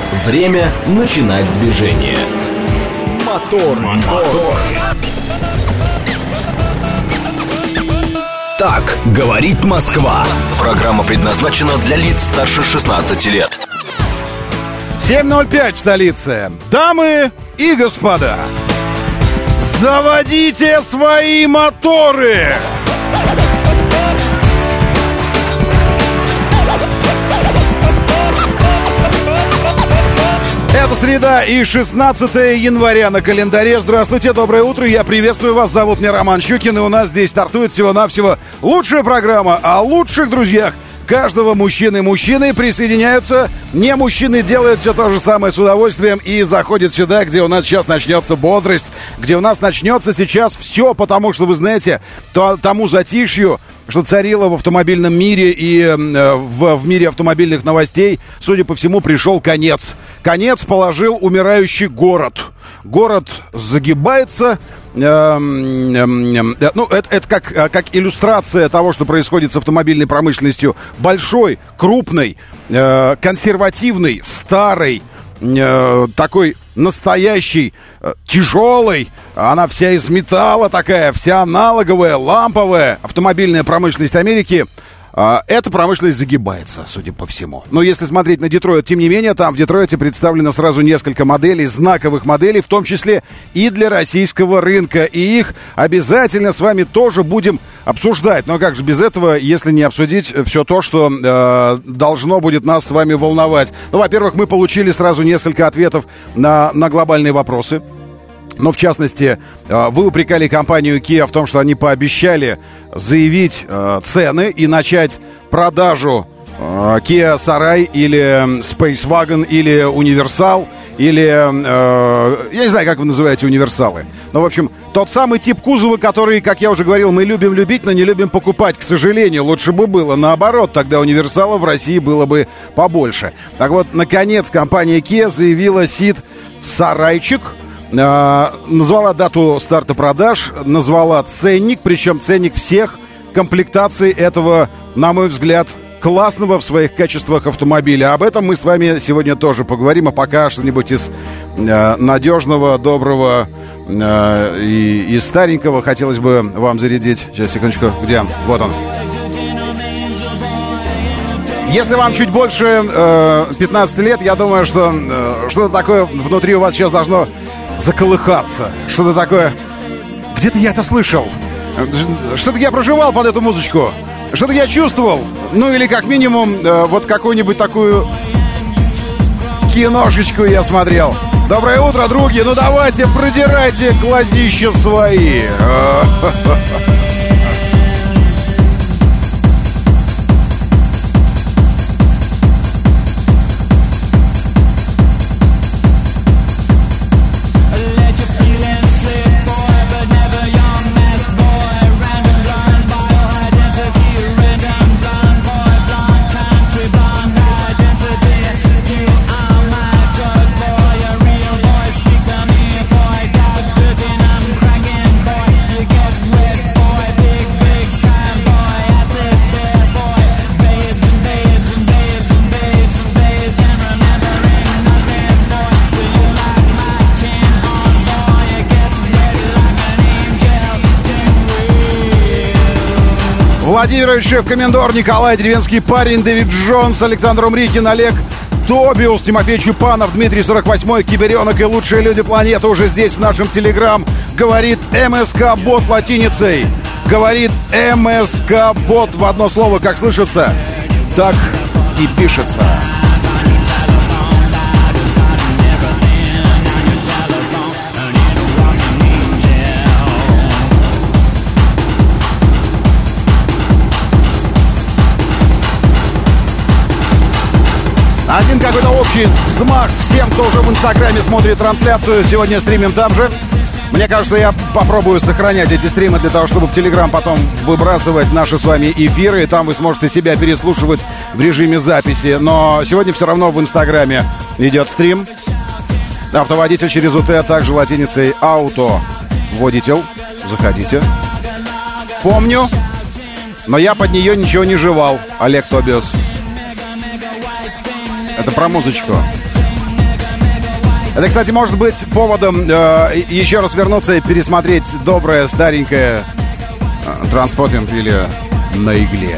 Время начинать движение. Мотор. Так говорит Москва. Программа предназначена для лиц старше 16 лет. 7:05 в столице. Дамы и господа, заводите свои моторы! Это среда и 16 января на календаре. Здравствуйте, доброе утро, я приветствую вас. Зовут меня Роман Щукин, и у нас здесь стартует всего-навсего лучшая программа о лучших друзьях каждого мужчины. Мужчины присоединяются, не мужчины делают все то же самое с удовольствием и заходят сюда, где у нас сейчас начнется бодрость, где у нас начнется сейчас все, потому что, вы знаете, тому затишью, что царило в автомобильном мире и в мире автомобильных новостей, судя по всему, пришел конец. Конец положил умирающий город. Город загибается. Это как иллюстрация того, что происходит с автомобильной промышленностью. Большой, крупной, консервативной, старой, такой настоящий, тяжелый. Она вся из металла такая, вся аналоговая, ламповая. Автомобильная промышленность Америки. Эта промышленность загибается, судя по всему. Но если смотреть на Детройт, тем не менее, там в Детройте представлено сразу несколько моделей, знаковых моделей, в том числе и для российского рынка. И их обязательно с вами тоже будем обсуждать. Но как же без этого, если не обсудить все то, что должно будет нас с вами волновать? Ну, во-первых, мы получили сразу несколько ответов на глобальные вопросы. Но, в частности, вы упрекали компанию Kia в том, что они пообещали заявить цены и начать продажу Kia Sorai или Space Wagon или Универсал, или, я не знаю, как вы называете универсалы. Но, в общем, тот самый тип кузова, который, как я уже говорил, мы любим любить, но не любим покупать. К сожалению, лучше бы было наоборот, тогда универсалов в России было бы побольше. Так вот, наконец, компания Kia заявила Сарайчик. Назвала дату старта продаж, назвала ценник, причем ценник всех комплектаций этого, на мой взгляд, классного в своих качествах автомобиля. Об этом мы с вами сегодня тоже поговорим, а пока что-нибудь из надежного, доброго и старенького хотелось бы вам зарядить. Сейчас, секундочку, где он? Вот он. Если вам чуть больше 15 лет, я думаю, что что-то такое внутри у вас сейчас должно заколыхаться. Что-то такое. Где-то я это слышал. Что-то я проживал под эту музычку. Что-то я чувствовал. Ну или как минимум вот какую-нибудь такую киношечку я смотрел. Доброе утро, други. Ну давайте, продирайте глазища свои. Владимирович, шеф-комендор, Николай, деревенский парень, Дэвид Джонс, Александр Умрикин, Олег Тобиус, Тимофей Чупанов, Дмитрий 48-й, Киберенок и лучшие люди планеты уже здесь, в нашем Телеграм. Говорит МСК-бот латиницей. Говорит МСК-бот в одно слово, как слышится, так и пишется. Один какой-то общий взмах всем, кто уже в Инстаграме смотрит трансляцию. Сегодня стримим там же. Мне кажется, я попробую сохранять эти стримы для того, чтобы в Телеграм потом выбрасывать наши с вами эфиры. И там вы сможете себя переслушивать в режиме записи. Но сегодня все равно в Инстаграме идет стрим. Автоводитель через УТ, а также латиницей ауто. Водитель. Заходите. Помню, но я под нее ничего не жевал. Олег Тобиус. Это про музычку. Это, кстати, может быть поводом еще раз вернуться и пересмотреть доброе, старенькое Транспотинг или На игле.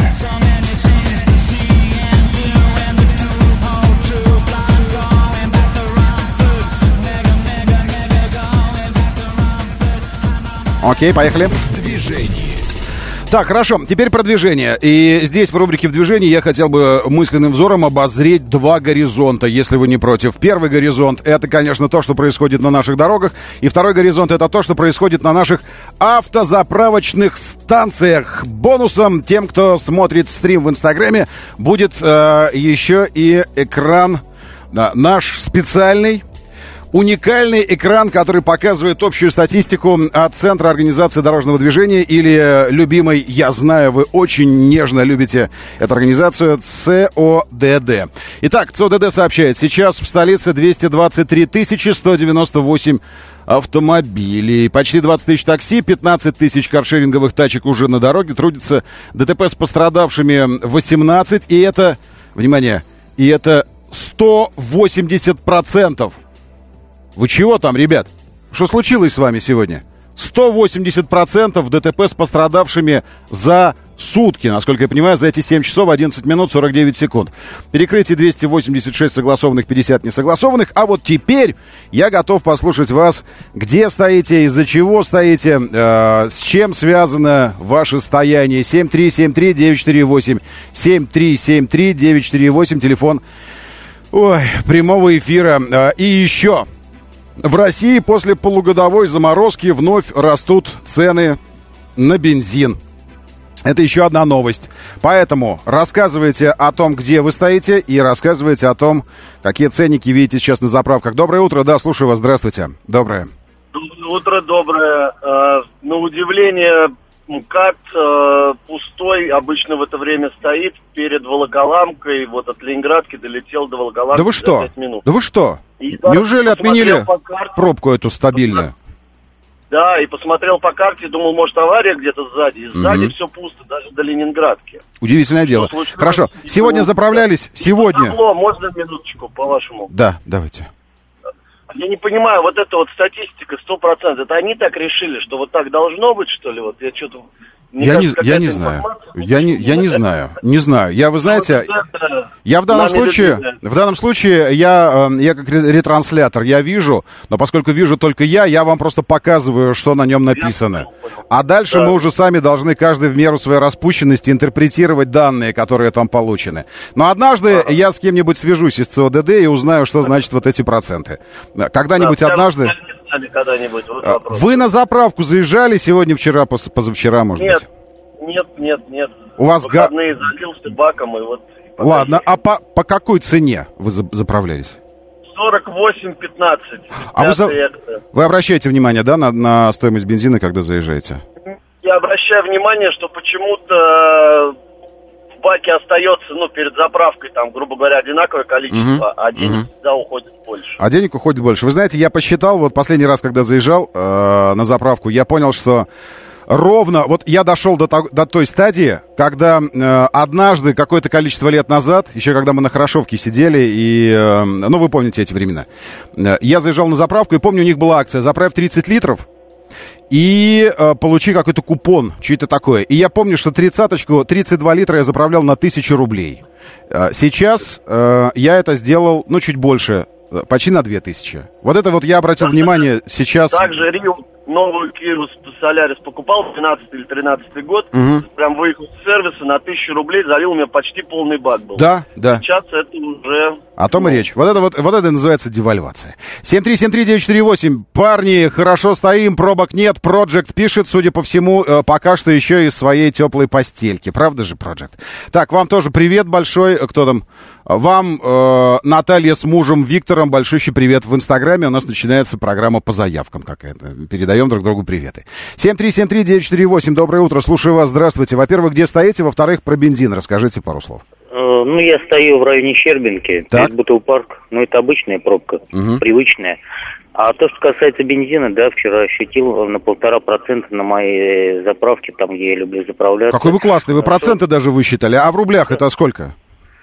Окей, поехали. Движение. Так, хорошо, теперь про движение. И здесь в рубрике «В движении» я хотел бы мысленным взором обозреть два горизонта, если вы не против. Первый горизонт — это, конечно, то, что происходит на наших дорогах. И второй горизонт — это то, что происходит на наших автозаправочных станциях. Бонусом тем, кто смотрит стрим в Инстаграме, будет еще и экран, наш специальный, уникальный экран, который показывает общую статистику от Центра организации дорожного движения или любимой, я знаю, вы очень нежно любите эту организацию, ЦОДД. Итак, ЦОДД сообщает, сейчас в столице 223 198 автомобилей, почти 20 тысяч такси, 15 тысяч каршеринговых тачек уже на дороге, трудится ДТП с пострадавшими 18, и это, внимание, и это 180%. Вы чего там, ребят? Что случилось с вами сегодня? 180% ДТП с пострадавшими за сутки, насколько я понимаю, за эти 7 часов 11 минут 49 секунд. Перекрытие 286 согласованных, 50 несогласованных. А вот теперь я готов послушать вас, где стоите, из-за чего стоите, с чем связано ваше стояние. 7373948, 7373948, телефон прямого эфира. И еще... В России после полугодовой заморозки вновь растут цены на бензин. Это еще одна новость. Поэтому рассказывайте о том, где вы стоите, и рассказывайте о том, какие ценники видите сейчас на заправках. Доброе утро, да, слушаю вас, здравствуйте. Доброе. Утро доброе. На удивление, МКАД пустой, обычно в это время стоит перед Волоколамкой. Вот от Ленинградки долетел до Волоколамки. Да вы что? 5 минут. Да вы что? Неужели отменили пробку эту стабильную? Да, и посмотрел по карте, думал, может, авария где-то сзади. И сзади все пусто, даже до Ленинградки. Удивительное дело. Хорошо, сегодня заправлялись? Сегодня? Можно минуточку, по-вашему? Да, давайте. Я не понимаю, вот эта вот статистика 100%, это они так решили, что вот так должно быть, что ли? Вот я что-то... Я не знаю. Я не знаю. Не знаю. Я, вы знаете, я в данном случае, я как ретранслятор, я вижу, но поскольку вижу только я вам просто показываю, что на нем написано. А дальше мы уже сами должны, каждый в меру своей распущенности, интерпретировать данные, которые там получены. Но однажды я с кем-нибудь свяжусь из ЦОДД и узнаю, что значит вот эти проценты. Когда-нибудь однажды... Вот вы на заправку заезжали сегодня, вчера, позавчера, может быть? Нет. У вас выходные залился баком и вот... Ладно, а по какой цене вы заправлялись? 48-15. А вы обращаете внимание, да, на стоимость бензина, когда заезжаете? Я обращаю внимание, что почему-то в баке остается, перед заправкой, там, грубо говоря, одинаковое количество, а денег всегда уходит больше. А денег уходит больше. Вы знаете, я посчитал, вот последний раз, когда заезжал на заправку, я понял, что ровно, вот я дошел до той стадии, когда однажды, какое-то количество лет назад, еще когда мы на Хорошовке сидели, и, вы помните эти времена, я заезжал на заправку, и помню, у них была акция «Заправь 30 литров», и получи какой-то купон, что-то такое. И я помню, что 32 литра я заправлял на 1000 рублей. Сейчас я это сделал, чуть больше, почти на 2000. Вот это вот я обратил внимание сейчас... Также Рио новую Киру Солярис покупал, 12 или 13 год. Прям выехал с сервиса на 1000 рублей, залил, у меня почти полный бак был. Да. Сейчас это уже... О том и речь. Вот это называется девальвация. 7373948. Парни, хорошо стоим, пробок нет. Project пишет, судя по всему, пока что еще из своей теплой постельки. Правда же, Project? Так, вам тоже привет большой. Кто там? Вам, Наталья с мужем Виктором, большущий привет в Инстаграме. У нас начинается программа по заявкам какая-то. Передаем друг другу приветы. 7373948. Доброе утро. Слушаю вас. Здравствуйте. Во-первых, где стоите? Во-вторых, про бензин. Расскажите пару слов. Я стою в районе Щербинки, перед Бутылпарк. Это обычная пробка, привычная. А то, что касается бензина, вчера ощутил на 1,5% на моей заправке, там, где я люблю заправляться. Какой вы классный, вы проценты даже высчитали. А в рублях это сколько?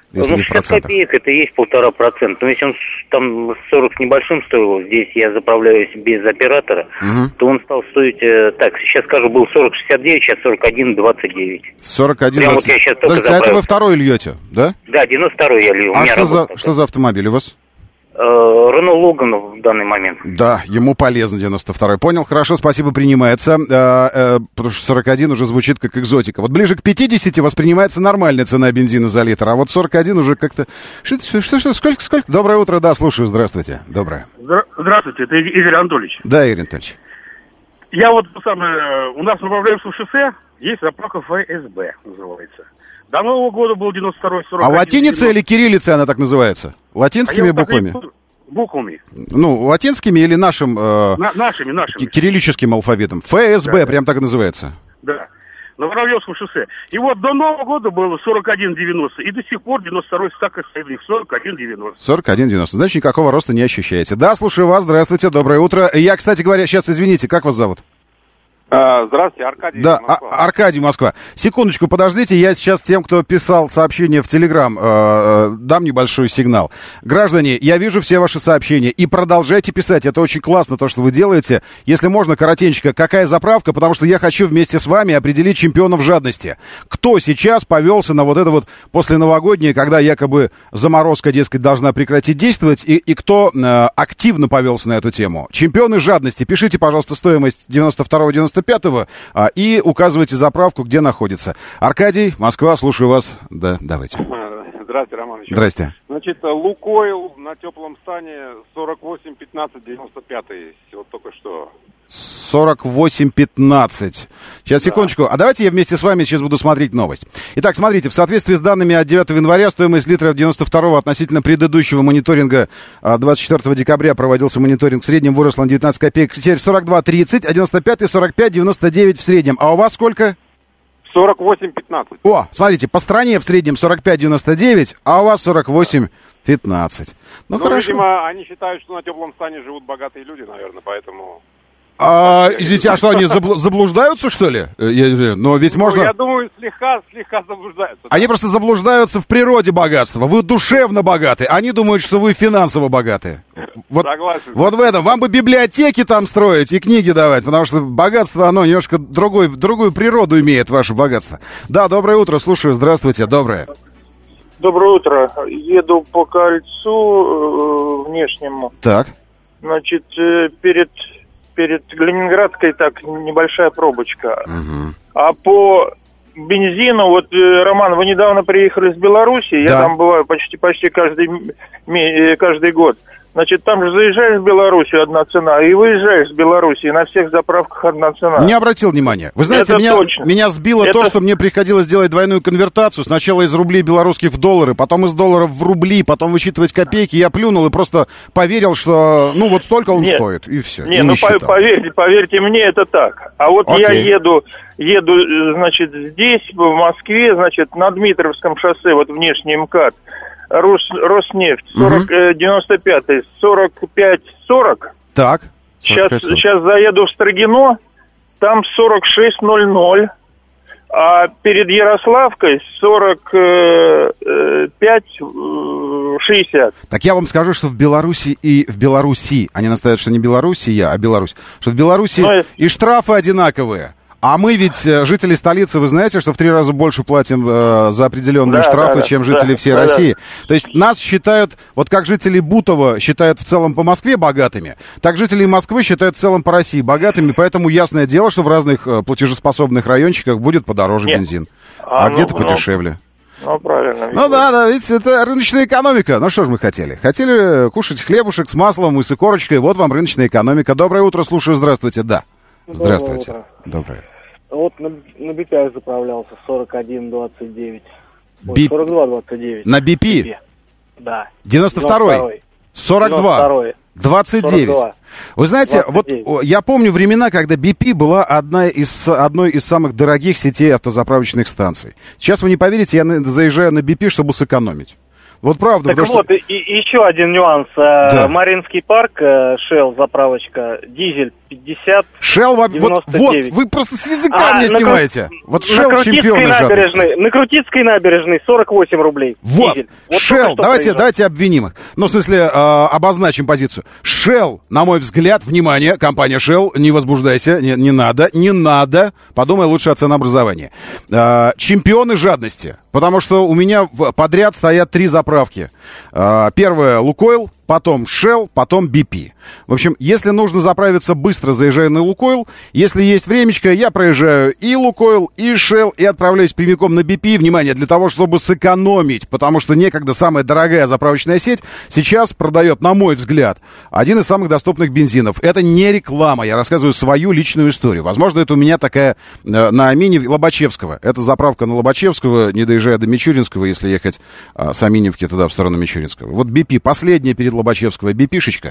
если в 60 копеек это и есть 1,5%. Но если он там 40 с небольшим стоил, здесь я заправляюсь без оператора, то он стал стоить, так, сейчас скажу, был 40,69, сейчас 41,29. 41,29. Вот я сейчас только Подождите, а это вы второй льете, да? Да, 92-й я лью. А что за автомобиль у вас? Рено Логан в данный момент. Да, ему полезно 92-й. Понял, хорошо, спасибо, принимается. Потому что 41 уже звучит как экзотика. Вот ближе к 50 воспринимается нормальная цена бензина за литр, а вот 41 уже как-то... Что, сколько? Доброе утро, да, слушаю, здравствуйте. Доброе. Здравствуйте, это Игорь Анатольевич. Да, Игорь Анатольевич. Я вот у нас на Бавлеевском шоссе есть заправка ФСБ, называется. До Нового года был 92-й, 41. А латиницей или кириллицей она так называется? Латинскими буквами? Буквами. Ну, латинскими или нашим... Нашими. Кириллическим алфавитом. ФСБ, да, прям так и называется. Да, на Воробьевском шоссе. И вот до Нового года было 41,90. И до сих пор 92-й так и стоит 41,90. 41,90. Значит, никакого роста не ощущаете. Да, слушаю вас. Здравствуйте, доброе утро. Я, кстати говоря, сейчас, извините, как вас зовут? Здравствуйте, Аркадий, да, Москва. Аркадий, Москва. Секундочку, подождите, я сейчас тем, кто писал сообщение в Телеграм, дам небольшой сигнал. Граждане, я вижу все ваши сообщения, и продолжайте писать, это очень классно, то, что вы делаете. Если можно, коротенько, какая заправка, потому что я хочу вместе с вами определить чемпионов жадности. Кто сейчас повелся на вот это вот посленовогоднее, когда якобы заморозка, дескать, должна прекратить действовать, и кто активно повелся на эту тему? Чемпионы жадности, пишите, пожалуйста, стоимость 92-95 и указывайте заправку, где находится. Аркадий, Москва, слушаю вас. Да, давайте. Здравствуйте, Роман. Здрасте. Значит, Лукойл на теплом стане 48,15,95. Вот только что. 48,15. Сейчас, секундочку. А давайте я вместе с вами сейчас буду смотреть новость. Итак, смотрите, в соответствии с данными от 9 января стоимость литра 92-го относительно предыдущего мониторинга 24 декабря проводился мониторинг. В среднем выросла на 19 копеек. Теперь 42,30, а 95-й 45,99 в среднем. А у вас сколько? 48,15. О, смотрите, по стране в среднем 45,99, а у вас 48,15. Ну, хорошо. Видимо, они считают, что на теплом стане живут богатые люди, наверное, поэтому... Извините, а что, они заблуждаются, что ли? Но ведь можно... Я думаю, слегка заблуждаются. Они просто заблуждаются в природе богатства. Вы душевно богаты, они думают, что вы финансово богаты. Согласен. Вот в этом. Вам бы библиотеки там строить и книги давать, потому что богатство, оно немножко другую природу имеет, ваше богатство. Да, доброе утро, слушаю, здравствуйте, доброе. Доброе утро. Еду по кольцу внешнему. Так. Значит, перед Ленинградской так небольшая пробочка. Угу. А по бензину, вот, Роман, вы недавно приехали из Беларуси, да. Я там бываю почти каждый год. Значит, там же заезжаешь в Белоруссию одна цена, и выезжаешь с Белоруссии, на всех заправках одна цена. Не обратил внимания. Вы знаете, меня сбило то, что мне приходилось делать двойную конвертацию. Сначала из рублей белорусских в доллары, потом из долларов в рубли, потом высчитывать копейки. Я плюнул и просто поверил, что, ну, вот столько он стоит, и все. Не, поверьте мне, это так. А вот я еду, значит, здесь, в Москве, значит, на Дмитровском шоссе, вот внешний МКАД, Роснефть, 95-й, 45-40. Так. Сейчас заеду в Строгино, там 46-00, а перед Ярославкой 45-60. Так я вам скажу, что в Беларуси, они настаивают, что не Белоруссия, а Беларусь, что в Беларуси и штрафы одинаковые. А мы ведь, жители столицы, вы знаете, что в 3 раза больше платим за определенные штрафы, чем жители всей России. То есть нас считают, вот как жители Бутова считают в целом по Москве богатыми, так жители Москвы считают в целом по России богатыми, поэтому ясное дело, что в разных платежеспособных райончиках будет подороже бензин, а где-то подешевле. Ну, правильно. Ну да, видите, это рыночная экономика. Ну что ж мы хотели? Хотели кушать хлебушек с маслом и с икорочкой, вот вам рыночная экономика. Доброе утро, слушаю, здравствуйте, да. Здравствуйте. Доброе. Вот на BP заправлялся 41,29. 42,29. На BP? Да. 92-й? 42. 29. Вы знаете, 29. Вот я помню времена, когда BP была одной из самых дорогих сетей автозаправочных станций. Сейчас вы не поверите, я заезжаю на BP, чтобы сэкономить. Вот правда. Так вот, и еще один нюанс. Да. Маринский парк, Shell, заправочка, дизель 50, Shell, 99. Вот, вы просто с языка мне снимаете. Вот Shell чемпионы жадности. На Крутицкой набережной 48 рублей. Вот, дизель. Вот Shell, давайте обвиним их. Ну, в смысле, обозначим позицию. Shell, на мой взгляд, внимание, компания Shell, не возбуждайся, не надо. Подумай лучше о ценообразовании. Чемпионы жадности. Потому что у меня подряд стоят 3 заправки. Первая Лукойл, потом Shell, потом BP. В общем, если нужно заправиться быстро, заезжаю на Лукойл. Если есть времечко, я проезжаю и Лукойл, и Shell, и отправляюсь прямиком на BP. Внимание, для того, чтобы сэкономить, потому что некогда самая дорогая заправочная сеть сейчас продает, на мой взгляд, один из самых доступных бензинов. Это не реклама, я рассказываю свою личную историю. Возможно, это у меня такая на Амине Лобачевского. Это заправка на Лобачевского, не доезжая до Мичуринского, если ехать с Аминевки туда, в сторону Мичуринского. Вот BP, последняя перед Лобачевского BP-шечка,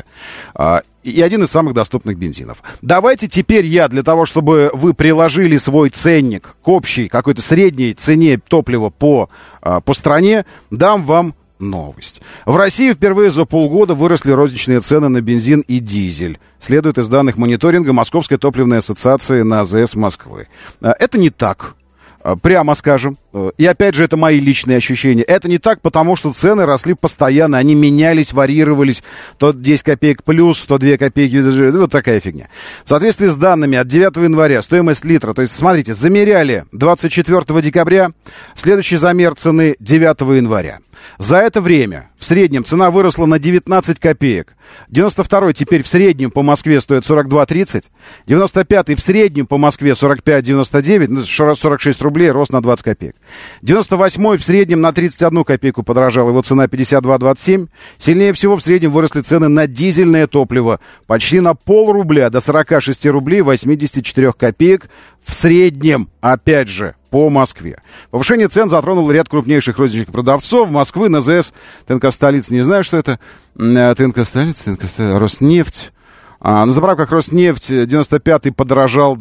и один из самых доступных бензинов. Давайте теперь я, для того, чтобы вы приложили свой ценник к общей какой-то средней цене топлива по стране, дам вам новость. В России впервые за полгода выросли розничные цены на бензин и дизель. Следует из данных мониторинга Московской топливной ассоциации на АЗС Москвы. Это не так. Прямо скажем, и опять же, это мои личные ощущения. Это не так, потому что цены росли постоянно, они менялись, варьировались, то 10 копеек плюс, то 2 копейки, вот такая фигня. В соответствии с данными от 9 января стоимость литра, то есть, смотрите, замеряли 24 декабря, следующий замер цены 9 января. За это время в среднем цена выросла на 19 копеек. 92-й теперь в среднем по Москве стоит 42,30. 95-й в среднем по Москве 45,99. Ну, 46 рублей, рост на 20 копеек. 98-й в среднем на 31 копейку подорожал. Его цена 52,27. Сильнее всего в среднем выросли цены на дизельное топливо. Почти на пол-рубля до 46 рублей 84 копеек. В среднем, опять же, по Москве. Повышение цен затронуло ряд крупнейших розничных продавцов. Москвы, НЗС, ТНК «Столица». Не знаю, что это. ТНК «Столица», «Роснефть». На заправках «Роснефть» 95-й подорожал до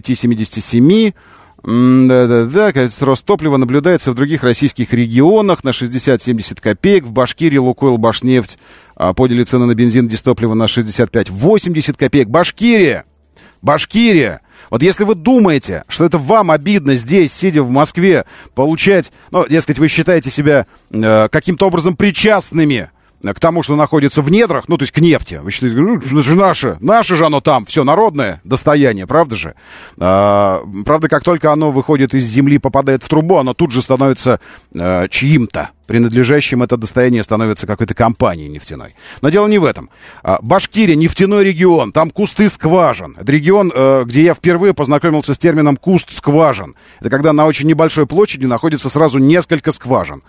45,77. Да, рост топлива наблюдается в других российских регионах на 60-70 копеек. В Башкирии «Лукойл», «Башнефть» подняли цены на бензин, дистопливо на 65-80 копеек. Башкирия! Вот если вы думаете, что это вам обидно здесь, сидя в Москве, получать, ну, дескать, вы считаете себя каким-то образом причастными к тому, что находится в недрах, ну, то есть к нефти. Вы считаете, ну, это же наше же оно там, все народное достояние, правда же? Правда, как только оно выходит из земли, попадает в трубу, оно тут же становится чьим-то. Принадлежащим это достояние становится какой-то компанией нефтяной. Но дело не в этом. Башкирия — нефтяной регион, там кусты скважин. Это регион, где я впервые познакомился с термином «куст скважин». Это когда на очень небольшой площади находится сразу несколько скважин.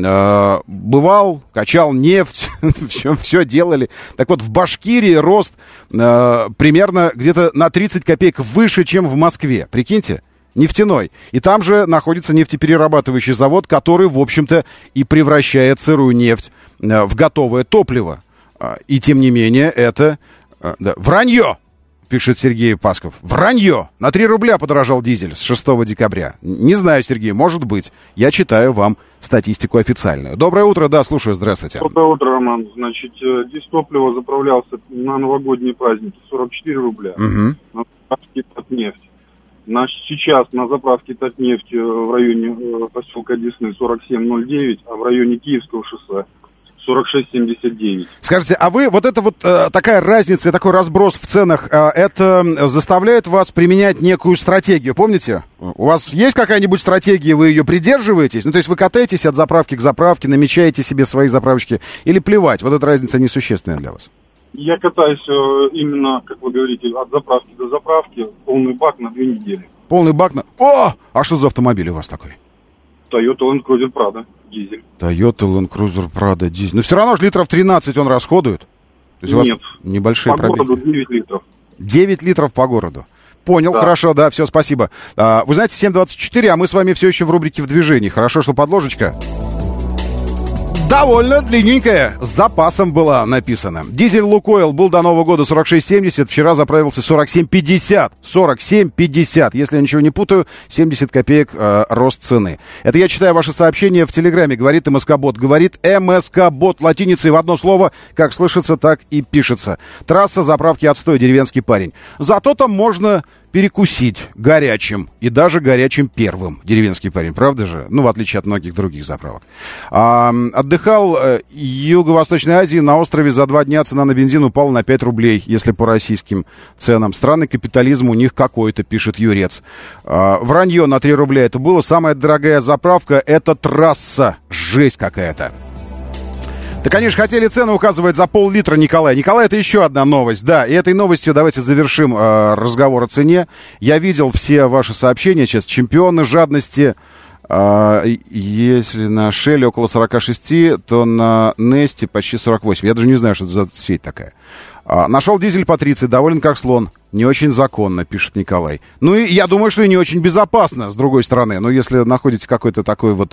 Бывал, качал нефть, все делали. Так вот, в Башкирии рост примерно где-то на 30 копеек выше, чем в Москве. Прикиньте? Нефтяной. И там же находится нефтеперерабатывающий завод, который, в общем-то, и превращает сырую нефть в готовое топливо. И, тем не менее, это вранье, пишет Сергей Пасков. Вранье! На 3 рубля подорожал дизель с 6 декабря. Не знаю, Сергей, может быть. Я читаю вам статистику официальную. Доброе утро, да, слушаю, здравствуйте. Доброе утро, Роман. Значит, дистопливо заправлялся на новогодние праздники 44 рубля. На заправке «Татнефть». Сейчас на заправке «Татнефть» в районе поселка Десны 47,09, а в районе Киевского шоссе 46,79. Скажите, а вы, вот это вот такая разница, такой разброс в ценах, это заставляет вас применять некую стратегию? Помните? У вас есть какая-нибудь стратегия, вы ее придерживаетесь? Ну, то есть вы катаетесь от заправки к заправке, намечаете себе свои заправочки, или плевать? Вот эта разница несущественная для вас? Я катаюсь именно, как вы говорите, от заправки до заправки, полный бак на 2 недели. Полный бак на... О! А что за автомобиль у вас такой? Toyota Land Cruiser Prado, дизель. Toyota Land Cruiser Prado, дизель. Но все равно же литров 13 он расходует. То есть у вас небольшие пробеги. По городу 9 литров. 9 литров по городу. Понял, да. Хорошо, да, все, спасибо. Вы знаете, 7:24, а мы с вами все еще в рубрике «В движении». Хорошо, что подложечка. Довольно длинненькая, с запасом была написана. Дизель Лукойл был до Нового года 46,70, вчера заправился 47,50. 47,50, если я ничего не путаю, 70 копеек рост цены. Это я читаю ваши сообщения в Телеграме, говорит МСК-бот. Говорит МСК-бот латиницей в одно слово, как слышится, так и пишется. Трасса заправки отстой, деревенский парень. Зато там можно перекусить горячим, и даже горячим первым, деревенский парень, правда же? Ну, в отличие от многих других заправок. Отдыхал в Юго-Восточной Азии, на острове за 2 дня цена на бензин упала на 5 рублей, если по российским ценам. Странный капитализм у них какой-то, пишет Юрец. Вранье на 3 рубля это было. Самая дорогая заправка — это трасса. Жесть какая-то. Да, конечно, хотели цену указывать за пол-литра, Николай. Николай, это еще одна новость, да. И этой новостью давайте завершим разговор о цене. Я видел все ваши сообщения сейчас. Чемпионы жадности. Если на Shell около 46, то на Несте почти 48. Я даже не знаю, что это за сеть такая. Нашел дизель по 30, доволен как слон. Не очень законно, пишет Николай. Ну, и я думаю, что и не очень безопасно, с другой стороны. Но если находите какой-то такой вот...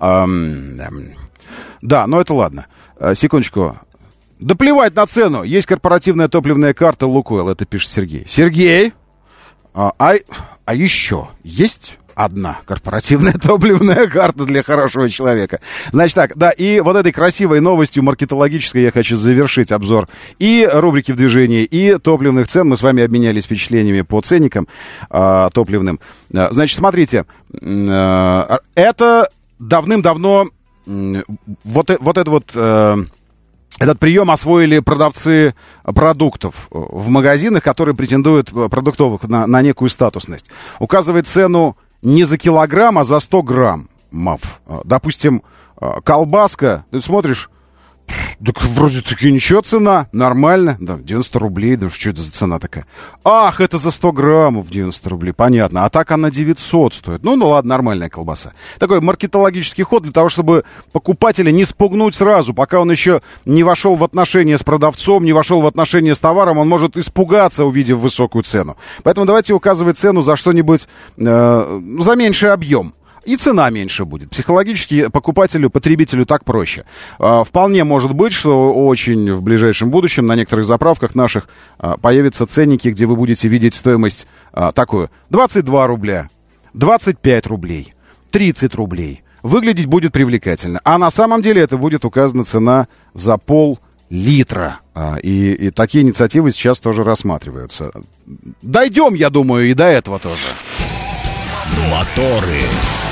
Да, но это ладно. Секундочку. Да плевать на цену. Есть корпоративная топливная карта Лукойл. Это пишет Сергей. Сергей, а еще есть одна корпоративная топливная карта для хорошего человека. Значит так, да, и вот этой красивой новостью маркетологической я хочу завершить обзор и рубрики «В движении», и топливных цен. Мы с вами обменялись впечатлениями по ценникам топливным. Значит, смотрите, это давным-давно... Этот прием освоили продавцы продуктов в магазинах, которые претендуют продуктовых на некую статусность. Указывает цену не за килограмм, а за 100 граммов. Допустим, колбаска, ты смотришь, так вроде таки ничего, цена нормально, да, 90 рублей, да что это за цена такая? Ах, это за 100 граммов 90 рублей, понятно, а так она 900 стоит. Ну ладно, нормальная колбаса. Такой маркетологический ход для того, чтобы покупателя не спугнуть сразу, пока он еще не вошел в отношения с продавцом, не вошел в отношения с товаром, он может испугаться, увидев высокую цену. Поэтому давайте указывать цену за что-нибудь, за меньший объем. И цена меньше будет. Психологически покупателю, потребителю так проще. Вполне может быть, что очень в ближайшем будущем на некоторых заправках наших появятся ценники, где вы будете видеть стоимость такую. 22 рубля, 25 рублей, 30 рублей. Выглядеть будет привлекательно. А на самом деле это будет указана цена за пол-литра. И такие инициативы сейчас тоже рассматриваются. Дойдем, я думаю, и до этого тоже. Моторы.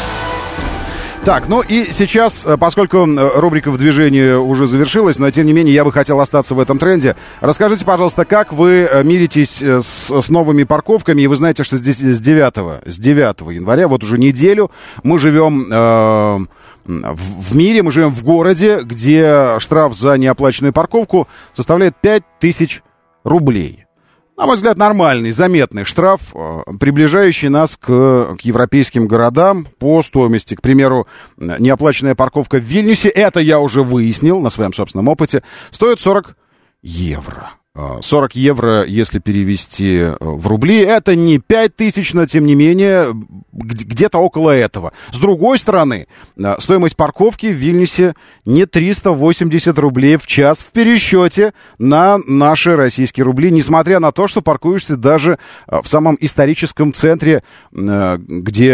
Так, ну и сейчас, поскольку рубрика «В движении» уже завершилась, но тем не менее я бы хотел остаться в этом тренде. Расскажите, пожалуйста, как вы миритесь с новыми парковками? И вы знаете, что здесь с 9 января, вот уже неделю, мы живем в мире, мы живем в городе, где штраф за неоплаченную парковку составляет 5000 рублей. На мой взгляд, нормальный, заметный штраф, приближающий нас к европейским городам по стоимости. К примеру, неоплаченная парковка в Вильнюсе, это я уже выяснил на своем собственном опыте, стоит 40 евро. 40 евро, если перевести в рубли, это не 5000, но тем не менее где-то около этого. С другой стороны, стоимость парковки в Вильнюсе не 380 рублей в час в пересчете на наши российские рубли, несмотря на то, что паркуешься даже в самом историческом центре, где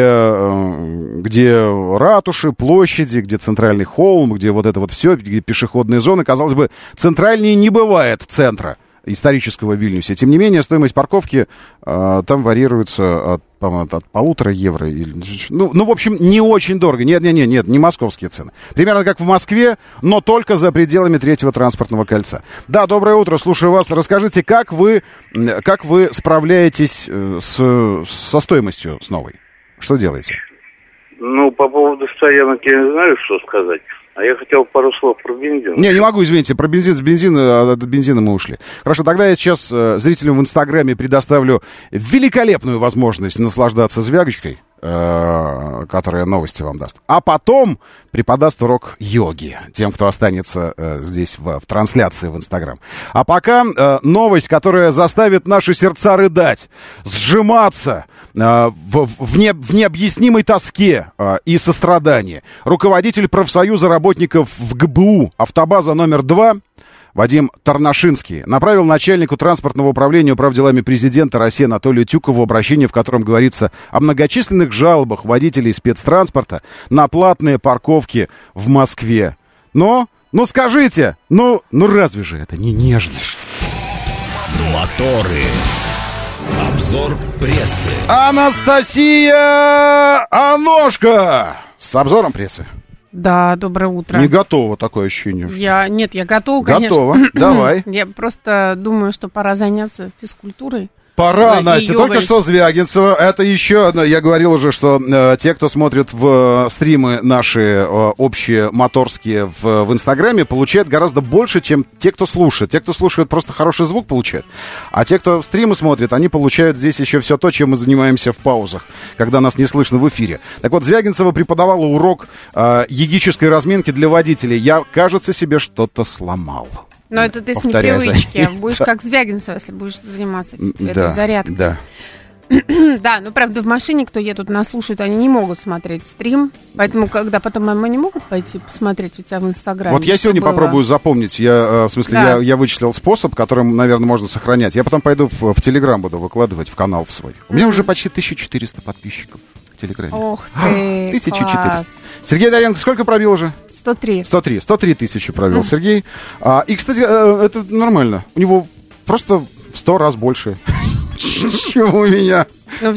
ратуши, площади, где центральный холм, где вот это вот все, где пешеходные зоны. Казалось бы, центральнее не бывает центра исторического Вильнюса. Тем не менее, стоимость парковки там варьируется от 1,5 евро. Ну, в общем, не очень дорого. Нет, не московские цены. Примерно как в Москве, но только за пределами 3-го транспортного кольца. Да, доброе утро, слушаю вас. Расскажите, как вы справляетесь со стоимостью с новой? Что делаете? Ну, по поводу стоянок я не знаю, что сказать. А я хотел пару слов про бензин. Не могу, извините, про бензин, от бензина мы ушли. Хорошо, тогда я сейчас зрителям в Инстаграме предоставлю великолепную возможность наслаждаться звягочкой, которая новости вам даст. А потом преподаст урок йоги тем, кто останется здесь в трансляции в Инстаграм. А пока новость, которая заставит наши сердца рыдать, сжиматься, в необъяснимой тоске и сострадании. Руководитель профсоюза работников в ГБУ «Автобаза номер 2» Вадим Тарнашинский направил начальнику транспортного управления управделами президента России Анатолию Тюкову обращение, в котором говорится о многочисленных жалобах водителей спецтранспорта на платные парковки в Москве. Но, скажите, разве же это не нежность? Моторы. Обзор прессы. Анастасия Аношка с обзором прессы. Да, доброе утро. Не готова, такое ощущение. Нет, я готова, конечно. Готова, давай. Я просто думаю, что пора заняться физкультурой. Пора, Настя, только что Звягинцева. Это еще, я говорил уже, что те, кто смотрит в стримы наши общие моторские в Инстаграме, получают гораздо больше, чем те, кто слушает. Те, кто слушает, просто хороший звук получают. А те, кто стримы смотрит, они получают здесь еще все то, чем мы занимаемся в паузах, когда нас не слышно в эфире. Так вот, Звягинцева преподавала урок йогической разминки для водителей. Я, кажется, себе что-то сломал. Но это ты с непривычки. Будешь как Звягинцева, если будешь заниматься этой зарядкой. Да. Да, правда, в машине, кто едут, нас слушают, они не могут смотреть стрим. Поэтому, когда потом они не могут пойти посмотреть у тебя в Инстаграме. Вот я сегодня попробую запомнить. Я вычислил способ, которым, наверное, можно сохранять. Я потом пойду в Телеграм буду выкладывать, в канал в свой. У меня уже почти 1400 подписчиков в Телеграме. Ох ты, 1400. класс. Сергей Доренко сколько пробил уже? 103 тысячи провел Сергей. И, кстати, это нормально. У него просто в 100 раз больше, чем у меня.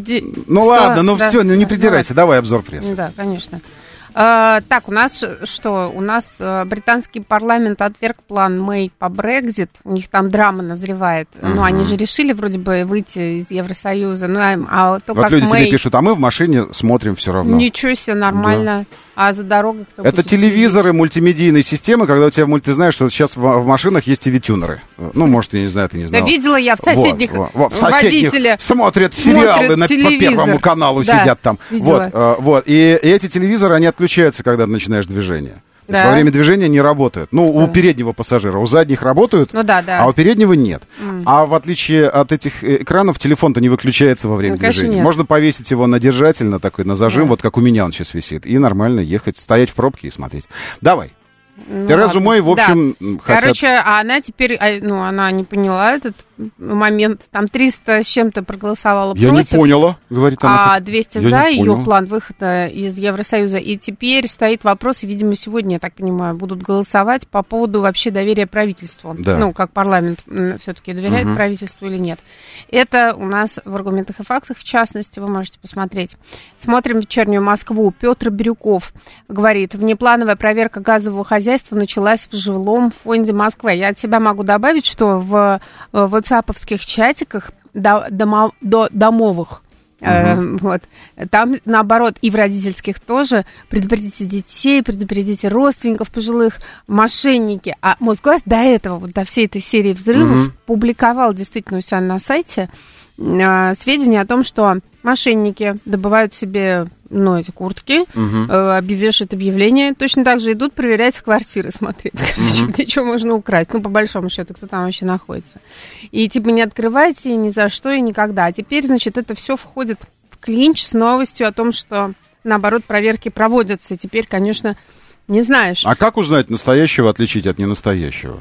Ладно, все, не придирайся. Давай обзор прессы. Да, конечно. Так, у нас что? У нас британский парламент отверг план Мэй по Брексит. У них там драма назревает. Они же решили вроде бы выйти из Евросоюза. Вот люди тебе пишут, а мы в машине смотрим все равно. Ничего себе, нормально. Да. А за дорогой кто Это телевизоры, мультимедийные системы, когда у тебя ты знаешь, что сейчас в машинах есть TV-тюнеры. Может, я не знаю, ты не знал. Да, видела я в соседних. В соседних смотрят сериалы по Первому каналу, сидят там. Вот. И эти телевизоры, они отключаются, когда ты начинаешь движение. То есть во время движения не работают. У переднего пассажира, у задних работают, а у переднего нет. А в отличие от этих экранов, телефон-то не выключается во время движения. Нет. Можно повесить его на держатель, на зажим, вот как у меня он сейчас висит, и нормально ехать, стоять в пробке и смотреть. Давай. Терезу Мэй, в общем, хотят... Короче, она теперь, она не поняла этот момент. Там 300 с чем-то проголосовало против. Я не поняла, говорит она. А 200 за ее план выхода из Евросоюза. И теперь стоит вопрос, и, видимо, сегодня, я так понимаю, будут голосовать по поводу вообще доверия правительству. Да. Как парламент все-таки доверяет правительству или нет. Это у нас в «Аргументах и фактах», в частности, вы можете посмотреть. Смотрим «Вечернюю Москву». Петр Бирюков говорит, внеплановая проверка газового хозяйства началась в жилом фонде Москвы. Я от себя могу добавить, что в ватсаповских чатиках домовых, там, наоборот, и в родительских тоже, предупредите детей, предупредите родственников пожилых, мошенники. А Мосгаз до этого, до всей этой серии взрывов, публиковал действительно у себя на сайте сведения о том, что мошенники добывают себе, эти куртки, вешают объявления, точно так же идут проверять квартиры, смотреть, где что можно украсть, по большому счету, кто там вообще находится. И не открывайте ни за что и никогда. А теперь, это все входит в клинч с новостью о том, что, наоборот, проверки проводятся. И теперь, конечно, не знаешь. А как узнать настоящего, отличить от ненастоящего?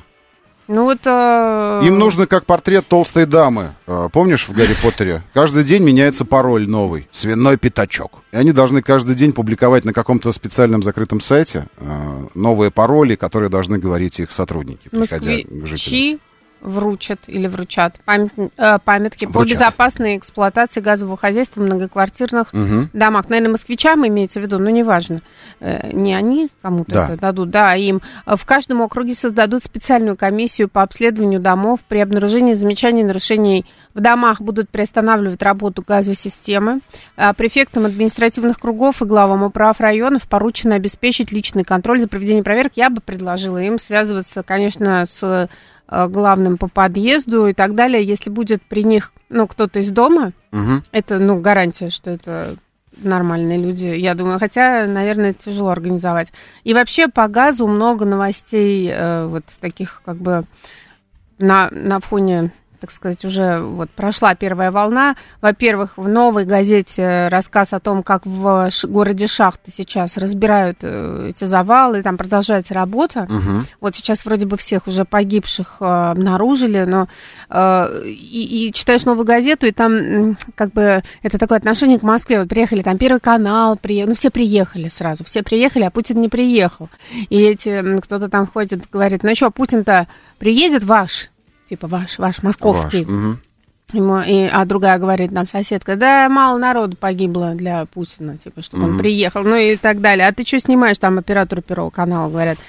Им нужно как портрет толстой дамы. Помнишь в «Гарри Поттере»? Каждый день меняется пароль новый. Свиной пятачок. И они должны каждый день публиковать на каком-то специальном закрытом сайте новые пароли, которые должны говорить их сотрудники, приходя к жителям. Вручат памятки по безопасной эксплуатации газового хозяйства в многоквартирных домах. Наверное, москвичам имеется в виду, но неважно. Не они кому-то это дадут, а им. В каждом округе создадут специальную комиссию по обследованию домов. При обнаружении замечаний нарушений в домах будут приостанавливать работу газовой системы. Префектам административных кругов и главам управ районов поручено обеспечить личный контроль за проведением проверок. Я бы предложила им связываться, конечно, с главным по подъезду и так далее. Если будет при них, кто-то из дома, это, гарантия, что это нормальные люди, я думаю. Хотя, наверное, это тяжело организовать. И вообще по газу много новостей таких на фоне так сказать, уже вот прошла первая волна. Во-первых, в «Новой газете» рассказ о том, как в городе Шахты сейчас разбирают эти завалы, там продолжается работа. Вот сейчас вроде бы всех уже погибших обнаружили, но и читаешь «Новую газету», и там как бы это такое отношение к Москве. Вот приехали, там Первый канал, ну все приехали сразу, все приехали, а Путин не приехал. И кто-то там ходит, говорит, ну что, Путин-то приедет ваш? Типа ваш московский. А другая говорит, нам соседка, да мало народу погибло для Путина, типа, чтобы он приехал, ну и так далее. А ты что снимаешь, там оператору Первого канала говорят,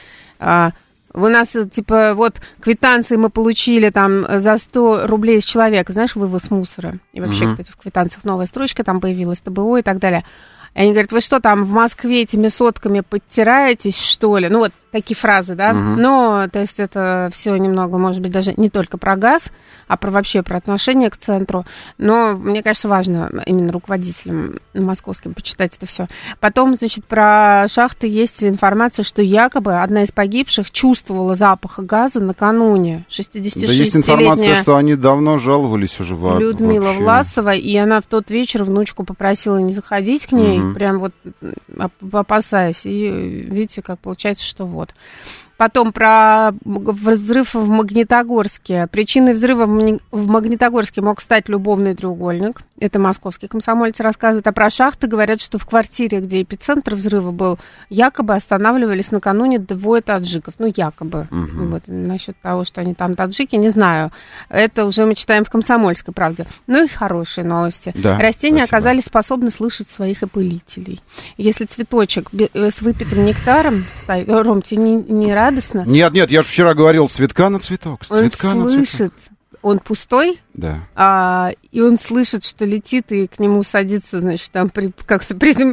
у нас, типа, вот квитанции мы получили там за 100 рублей с человека, знаешь, вывоз мусора. И вообще, кстати, в квитанциях новая строчка там появилась, ТБО и так далее. И они говорят, вы что там в Москве этими сотками подтираетесь, что ли? Ну, вот такие фразы, да? Но, то есть, это все немного, может быть, даже не только про газ, а вообще про отношение к центру. Но, мне кажется, важно именно руководителям московским почитать это все. Потом, значит, про шахты есть информация, что якобы одна из погибших чувствовала запах газа накануне. 66-летняя... Да есть информация, что они давно жаловались уже Людмила вообще. Власова, и она в тот вечер внучку попросила не заходить к ней, прям вот опасаясь. И видите, как получается, что вот. Потом про взрыв в Магнитогорске. Причиной взрыва в Магнитогорске мог стать любовный треугольник. Это московские комсомольцы рассказывают. А про шахты говорят, что в квартире, где эпицентр взрыва был, якобы останавливались накануне двое таджиков. Ну, якобы. Вот, насчет того, что они там таджики, не знаю. Это уже мы читаем в «Комсомольской правде». Ну и хорошие новости. Да, растения спасибо. оказались способны слышать своих опылителей. Если цветочек с выпитым нектаром стоит... Ром, тебе не радостно? Нет, я же вчера говорил, с цветка на цветок. Он слышит, он пустой, да. И он слышит, что летит, и к нему садится, значит, там как-то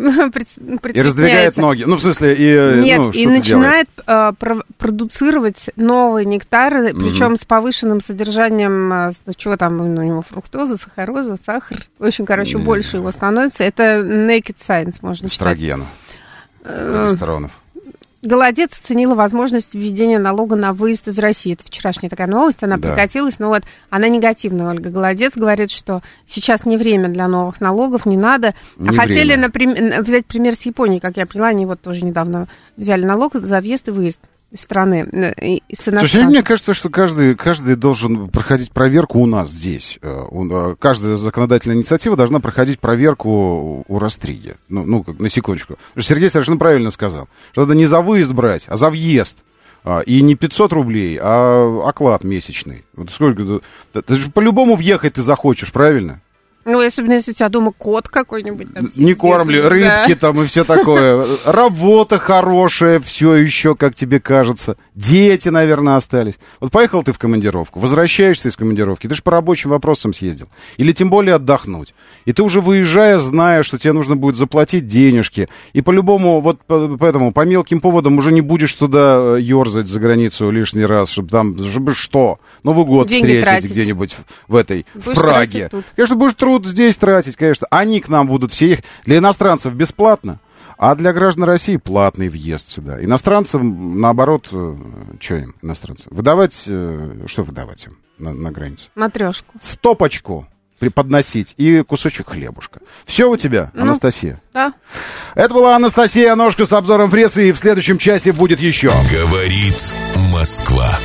и раздвигает ноги. Ну, в смысле, Нет, и начинает продуцировать новые нектары, причем с повышенным содержанием, чего там у него, фруктоза, сахароза, сахар. В общем, короче, больше его становится. Это naked science, можно считать. Эстрогена. Холестеронов. Голодец оценила возможность введения налога на выезд из России. Это вчерашняя такая новость, она прокатилась, но вот она негативная, Ольга Голодец говорит, что сейчас не время для новых налогов, не надо. Хотели, например, взять пример с Японии, как я поняла, они вот тоже недавно взяли налог за въезд и выезд из страны. Слушай, мне кажется, что каждый должен проходить проверку у нас здесь. Каждая законодательная инициатива должна проходить проверку у Ростриги. Ну, как на секундочку. Сергей совершенно правильно сказал, что надо не за выезд брать, а за въезд. И не 500 рублей, а оклад месячный. Вот сколько? Ты же по-любому въехать ты захочешь, правильно? Ну, особенно если у тебя дома кот какой-нибудь. Там, не кормли, рыбки там и все такое. Работа хорошая, все еще, как тебе кажется. Дети, наверное, остались. Вот поехал ты в командировку, возвращаешься из командировки, ты же по рабочим вопросам съездил. Или тем более отдохнуть. И ты уже выезжая, зная, что тебе нужно будет заплатить денежки. И по-любому, вот поэтому, по мелким поводам уже не будешь туда ерзать за границу лишний раз, чтобы что? Новый год деньги встретить тратить где-нибудь в Праге. Конечно, будешь здесь тратить, конечно. Они к нам будут все ехать. Для иностранцев бесплатно, а для граждан России платный въезд сюда. Иностранцам, наоборот, что им, иностранцам? Выдавать, что выдавать им на границе? Матрешку. Стопочку преподносить и кусочек хлебушка. Все у тебя, Анастасия? Да. Это была Анастасия Ножка с обзором прессы, и в следующем часе будет еще. Говорит Москва.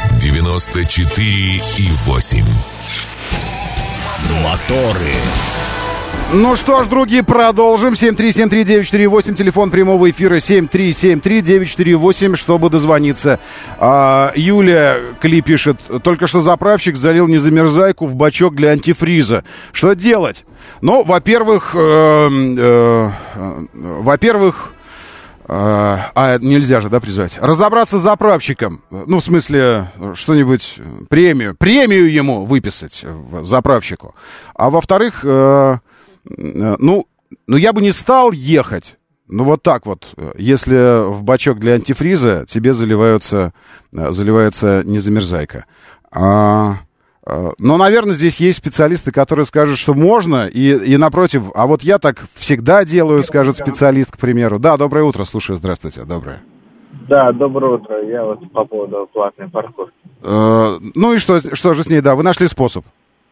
94,8. Моторы. Ну что ж, другие, продолжим. 7373948, телефон прямого эфира 7373948, чтобы дозвониться. Юля Кли пишет, только что заправщик залил незамерзайку в бачок для антифриза. Что делать? Ну, во-первых, нельзя же, да, призвать? Разобраться с заправщиком. Ну, в смысле, что-нибудь, премию ему выписать, заправщику. А во-вторых, я бы не стал ехать. Ну, вот так вот. Если в бачок для антифриза тебе заливается незамерзайка. Но, наверное, здесь есть специалисты, которые скажут, что можно, и напротив, а вот я так всегда делаю, скажет специалист, к примеру. Да, доброе утро, слушаю, здравствуйте, доброе. Да, доброе утро, я вот по поводу платной парковки. Ну и что же с ней, да, вы нашли способ?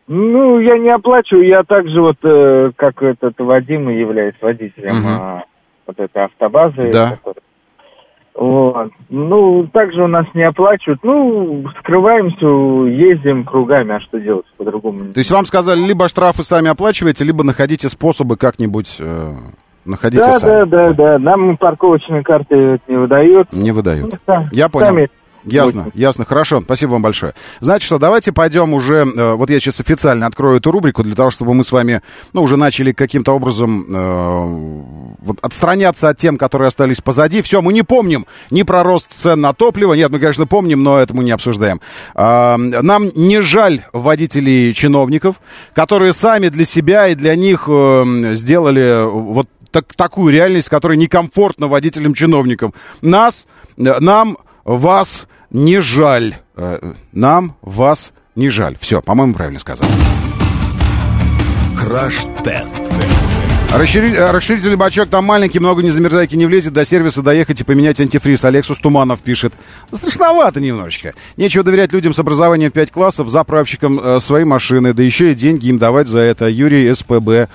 Ну, я не оплачиваю, я также вот, как этот Вадим, и являюсь водителем вот этой автобазы. Да. Которая... Вот. Ну, также у нас не оплачивают. Ну, скрываемся, ездим кругами, а что делать по-другому? То есть вам сказали, либо штрафы сами оплачиваете, либо находите способы как-нибудь... Находите да, сами. Да. Нам парковочные карты не выдают. Не выдают. Ну, я понял. Сами. Ясно, хорошо, спасибо вам большое. Знаете что, давайте пойдем уже, вот я сейчас официально открою эту рубрику, для того, чтобы мы с вами, уже начали каким-то образом вот отстраняться от тем, которые остались позади. Все, мы не помним ни про рост цен на топливо, нет, мы, конечно, помним, но это мы не обсуждаем. Нам не жаль водителей и чиновников, которые сами для себя и для них сделали вот такую реальность, которая некомфортна водителям-чиновникам. Нам вас не жаль. Нам вас не жаль. Все, по-моему, правильно сказал. Краш-тест. Расширительный бачок там маленький, много не замерзайки не влезет, до сервиса доехать и поменять антифриз. Алексус Туманов пишет. Страшновато немножечко. Нечего доверять людям с образованием в 5 классов, заправщикам своей машины, да еще и деньги им давать за это. Юрий СПБ.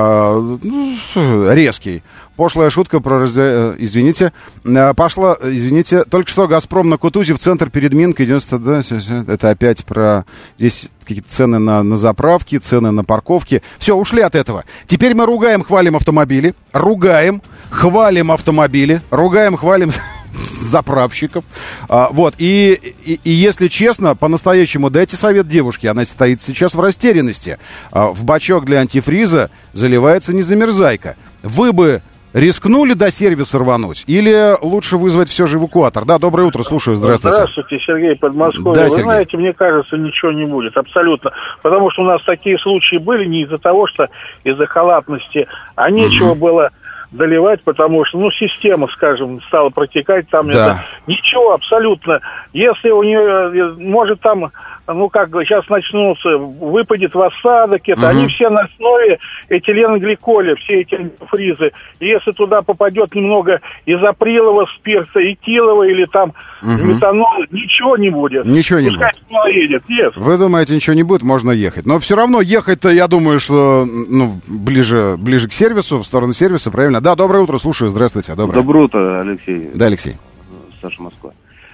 Резкий. Пошлая шутка про... Извините. Извините. Только что «Газпром» на Кутузе в центр перед Минкой. 90... Да, это опять про... Здесь какие-то цены на заправки, цены на парковки. Все, ушли от этого. Теперь мы ругаем, хвалим автомобили. Ругаем, хвалим автомобили. Ругаем, хвалим заправщиков. Вот. И если честно, по-настоящему дайте совет девушке. Она стоит сейчас в растерянности. В бачок для антифриза заливается незамерзайка. Вы бы рискнули до сервиса рвануть? Или лучше вызвать все же эвакуатор? Да, доброе утро, слушаю, здравствуйте. Здравствуйте, Сергей, Подмосковье. Да, Вы Сергей. знаете, мне кажется, ничего не будет, абсолютно. Потому что у нас такие случаи были не из-за того, что из-за халатности, а нечего было доливать, потому что, система, скажем, стала протекать там. Да. Ничего, абсолютно. Если у нее, может, там, сейчас начнутся, выпадет в осадок, они все на основе этиленгликоля, все эти антифризы. И если туда попадет немного изоприлового спирта, этилового или там метанола, ничего не будет. Ничего не будет. Едет. Yes. Вы думаете, ничего не будет, можно ехать. Но все равно ехать-то, я думаю, что ближе к сервису, в сторону сервиса, правильно? Да, доброе утро, слушаю, здравствуйте. Доброе утро, Алексей. Да, Алексей. Саша, Москва.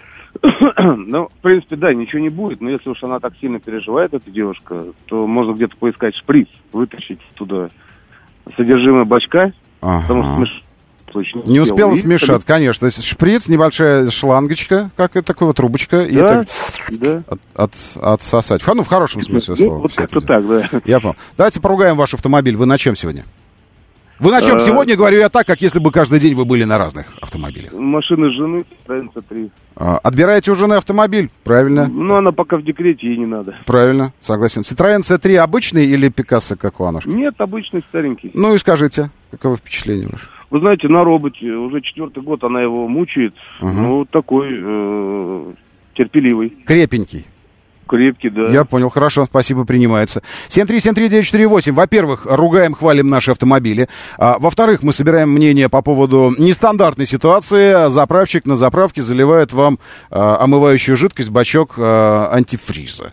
В принципе, да, ничего не будет, но если уж она так сильно переживает, эта девушка, то можно где-то поискать шприц, вытащить туда содержимое бачка, потому что не успела смешать, конечно. То есть шприц, небольшая шлангочка, как такая вот трубочка, и так отсосать. В хорошем смысле слова. Вот как-то так, да. Я понял. Давайте поругаем ваш автомобиль. Вы на чем сегодня? Вы на чем сегодня, говорю я так, как если бы каждый день вы были на разных автомобилях? Машина жены, Citroёn C3. Отбираете у жены автомобиль, правильно? Она пока в декрете, ей не надо. Правильно, согласен. Citroёn C3 обычный или Picasso, как у Анушки? Нет, обычный, старенький. Ну и скажите, каково впечатление ваше? Вы знаете, на роботе, уже 4-й год она его мучает, такой терпеливый. Крепенький. Крепкий, да. Я понял, хорошо, спасибо, принимается. 7373948. Во-первых, ругаем, хвалим наши автомобили. Во-вторых, мы собираем мнение по поводу нестандартной ситуации. Заправщик на заправке заливает вам омывающую жидкость в бачок антифриза.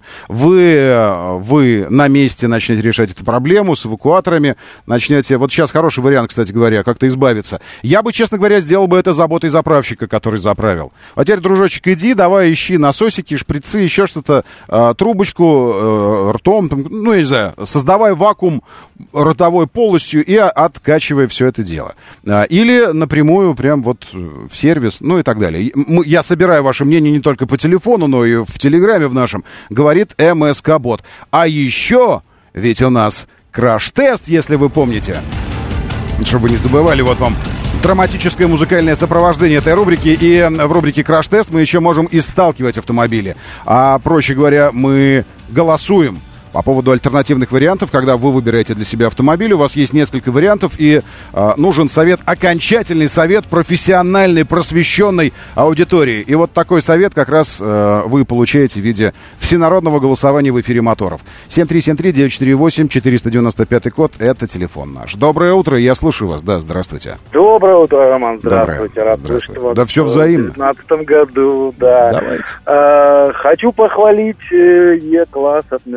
Вы на месте начнете решать эту проблему с эвакуаторами. Начнете... Вот сейчас хороший вариант, кстати говоря, как-то избавиться. Я бы, честно говоря, сделал бы это заботой заправщика, который заправил. А теперь, дружочек, иди, давай ищи насосики, шприцы, еще что-то, трубочку ртом, я не знаю, создавай вакуум ротовой полостью и откачивай все это дело. Или напрямую прям вот в сервис, и так далее. Я собираю ваше мнение не только по телефону, но и в Телеграме в нашем, говорит МСК-бот. А еще, ведь у нас краш-тест, если вы помните. Чтобы не забывали, вот вам драматическое музыкальное сопровождение этой рубрики. И в рубрике «Краш-тест» мы еще можем и сталкивать автомобили. А, проще говоря, мы голосуем по поводу альтернативных вариантов. Когда вы выбираете для себя автомобиль, у вас есть несколько вариантов, и нужен совет, окончательный совет профессиональной, просвещенной аудитории. И вот такой совет как раз вы получаете в виде всенародного голосования в эфире моторов. 7373948, 495 код, это телефон наш. Доброе утро, я слушаю вас. Да, здравствуйте. Доброе утро, Роман, здравствуйте. Рад слышать вас. Да все взаимно. В 2019 году, да. Давайте. Хочу похвалить Е-класс от Mercedes.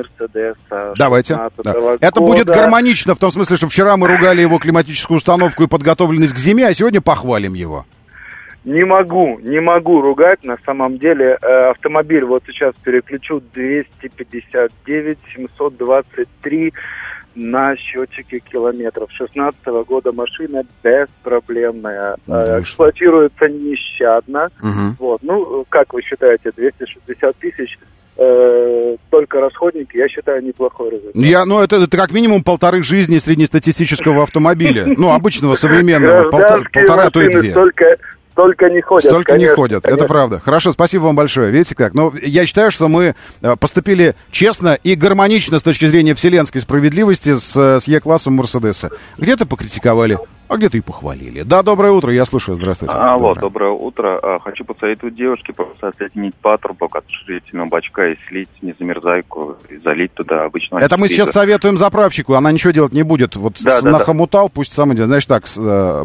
Мерседеса. Давайте. Да. Это будет гармонично, в том смысле, что вчера мы ругали его климатическую установку и подготовленность к зиме, а сегодня похвалим его. Не могу ругать, на самом деле. Автомобиль вот сейчас переключу 259 723 на счетчике километров. 16-го года машина беспроблемная. Эксплуатируется нещадно. Вот. Ну, как вы считаете, 260 тысяч только расходники, я считаю, неплохой результат. Это как минимум 1,5 жизни среднестатистического автомобиля. Ну, обычного, современного. 1,5, а то и 2. Столько не ходят. Столько не ходят, это правда. Хорошо, спасибо вам большое. Видите как? Но я считаю, что мы поступили честно и гармонично с точки зрения вселенской справедливости с Е-классом Мерседеса. Где-то покритиковали, а где-то и похвалили. Да, доброе утро, я слушаю, здравствуйте. Алло, доброе утро. Хочу посоветовать девушке просто соединить патрубок от расширительного бачка и слить незамерзайку, и залить туда обычно. Это мы сейчас советуем заправщику, она ничего делать не будет. Вот нахомутал, пусть сам делает. Знаешь так,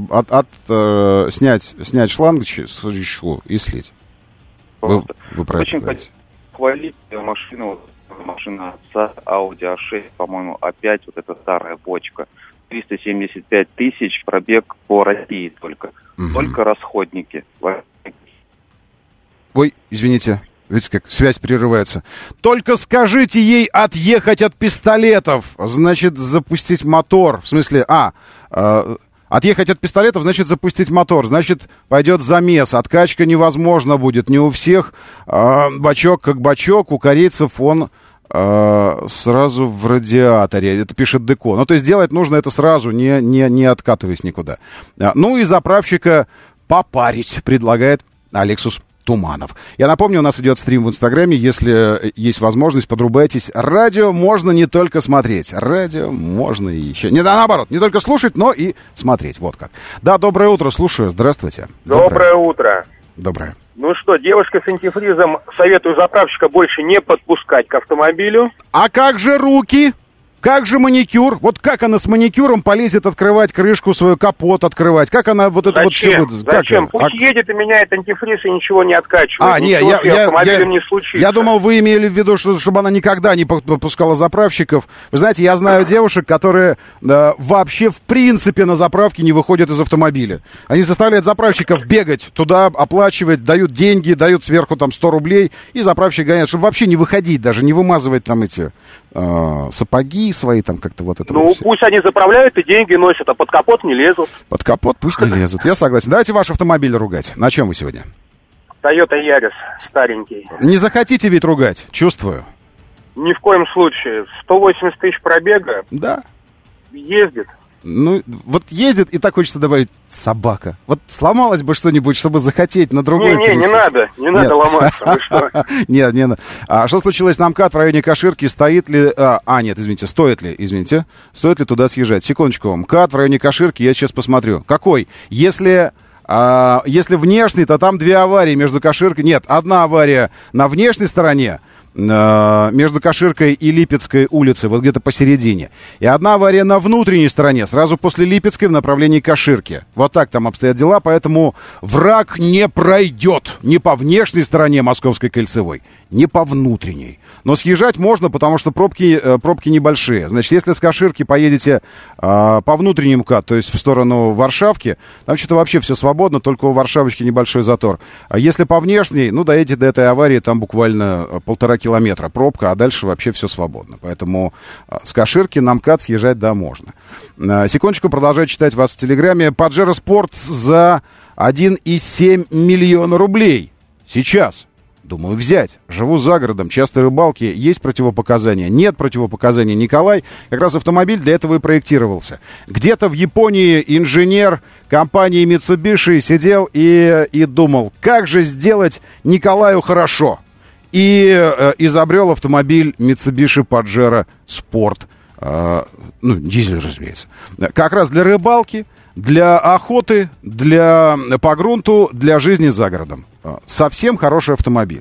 снять шлангочку и слить. Вы про это говорите. Хвалить машину, машина отца, Audi A6, по-моему, опять вот эта старая бочка. 375 тысяч, пробег по России только. Только расходники. Ой, извините, видите, как связь прерывается. Только скажите ей отъехать от пистолетов, значит, запустить мотор. В смысле, отъехать от пистолетов, значит, запустить мотор. Значит, пойдет замес. Откачка невозможно будет. Не у всех бачок как бачок. У корейцев он сразу в радиаторе. Это пишет Деко. Ну, то есть делать нужно это сразу, не откатываясь никуда. Ну и заправщика попарить, предлагает Алексус Туманов. Я напомню, у нас идет стрим в Инстаграме. Если есть возможность, подрубайтесь. Радио можно не только смотреть. Радио можно и еще... наоборот, не только слушать, но и смотреть. Вот как. Да, доброе утро, слушаю. Здравствуйте. Доброе утро. Доброе. Ну что, девушка с антифризом, советую заправщика больше не подпускать к автомобилю. А как же руки? Как же маникюр? Вот как она с маникюром полезет открывать крышку свою, капот открывать? Как она вот это вот все будет? Зачем? Пусть едет и меняет антифриз и ничего не откачивает. Я думал, вы имели в виду, чтобы она никогда не подпускала заправщиков. Вы знаете, я знаю девушек, которые вообще в принципе на заправке не выходят из автомобиля. Они заставляют заправщиков бегать туда, оплачивать, дают деньги, дают сверху там 100 рублей, и заправщик гоняет, чтобы вообще не выходить, даже не вымазывать там эти сапоги свои там как-то вот это. Ну, вот пусть они заправляют и деньги носят, а под капот не лезут. Под капот пусть не лезут, я согласен. Давайте ваш автомобиль ругать. На чем вы сегодня? Toyota Yaris, старенький. Не захотите ведь ругать, чувствую. Ни в коем случае. 180 тысяч пробега. Да. Ездит. Ну, вот ездит, и так хочется добавить собака. Вот сломалось бы что-нибудь, чтобы захотеть на другой колесо. Не надо ломаться. Вы что? Нет. А что случилось на МКАД в районе Каширки? Стоит ли... стоит ли туда съезжать? Секундочку. МКАД в районе Каширки, я сейчас посмотрю. Какой? Если внешний, то там 2 аварии между Каширкой... Нет, одна авария на внешней стороне, между Каширкой и Липецкой улицей, вот где-то посередине. И одна авария на внутренней стороне, сразу после Липецкой в направлении Каширки. Вот так там обстоят дела, поэтому враг не пройдет ни по внешней стороне Московской кольцевой, ни по внутренней. Но съезжать можно, потому что пробки небольшие. Значит, если с Каширки поедете по внутреннему МКАД, то есть в сторону Варшавки, там что-то вообще все свободно, только у Варшавочки небольшой затор. А если по внешней, доедете до этой аварии, там буквально 1,5 километра пробка, а дальше вообще все свободно. Поэтому с Каширки на МКАД съезжать, да, можно. Секундочку, продолжаю читать вас в Телеграме. Паджеро Спорт за 1,7 миллиона рублей. Сейчас. Думаю, взять. Живу за городом, часто рыбалки. Есть противопоказания? Нет противопоказаний. Николай, как раз автомобиль для этого и проектировался. Где-то в Японии инженер компании Mitsubishi сидел и думал, как же сделать Николаю хорошо. И изобрел автомобиль Mitsubishi Pajero Sport. Дизель, разумеется. Как раз для рыбалки, для охоты, по грунту, для жизни за городом. совсем хороший автомобиль.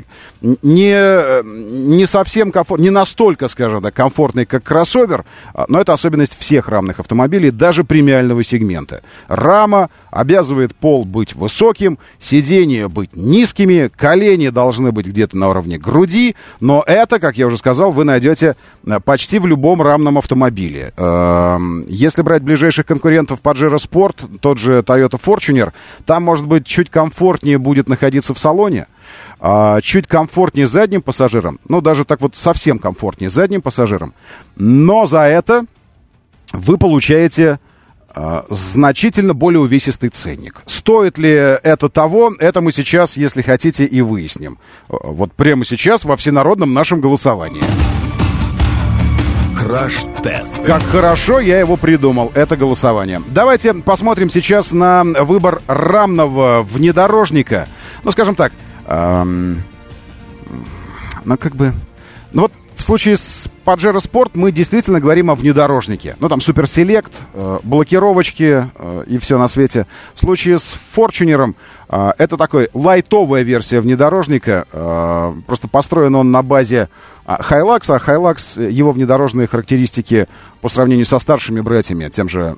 Не совсем комфортный, не настолько, скажем так, комфортный, как кроссовер, но это особенность всех рамных автомобилей, даже премиального сегмента. Рама обязывает пол быть высоким, сиденья быть низкими, колени должны быть где-то на уровне груди, но это, как я уже сказал, вы найдете почти в любом рамном автомобиле. Если брать ближайших конкурентов Pajero Sport, тот же Toyota Fortuner, там, может быть, чуть комфортнее будет находиться в салоне, чуть комфортнее задним пассажирам, ну, даже так вот совсем комфортнее задним пассажирам, но за это вы получаете значительно более увесистый ценник. Стоит ли это того, это мы сейчас, если хотите, и выясним. Вот прямо сейчас во всенародном нашем голосовании. Краш-тест. Как хорошо я его придумал, это голосование. Давайте посмотрим сейчас на выбор рамного внедорожника. Ну, скажем так, вот в случае с Pajero Sport мы действительно говорим о внедорожнике. Ну, там суперселект, блокировочки и все на свете. В случае с Fortuner'ом это такой лайтовая версия внедорожника. Просто построен он на базе Hilux, а Hilux, его внедорожные характеристики по сравнению со старшими братьями, тем же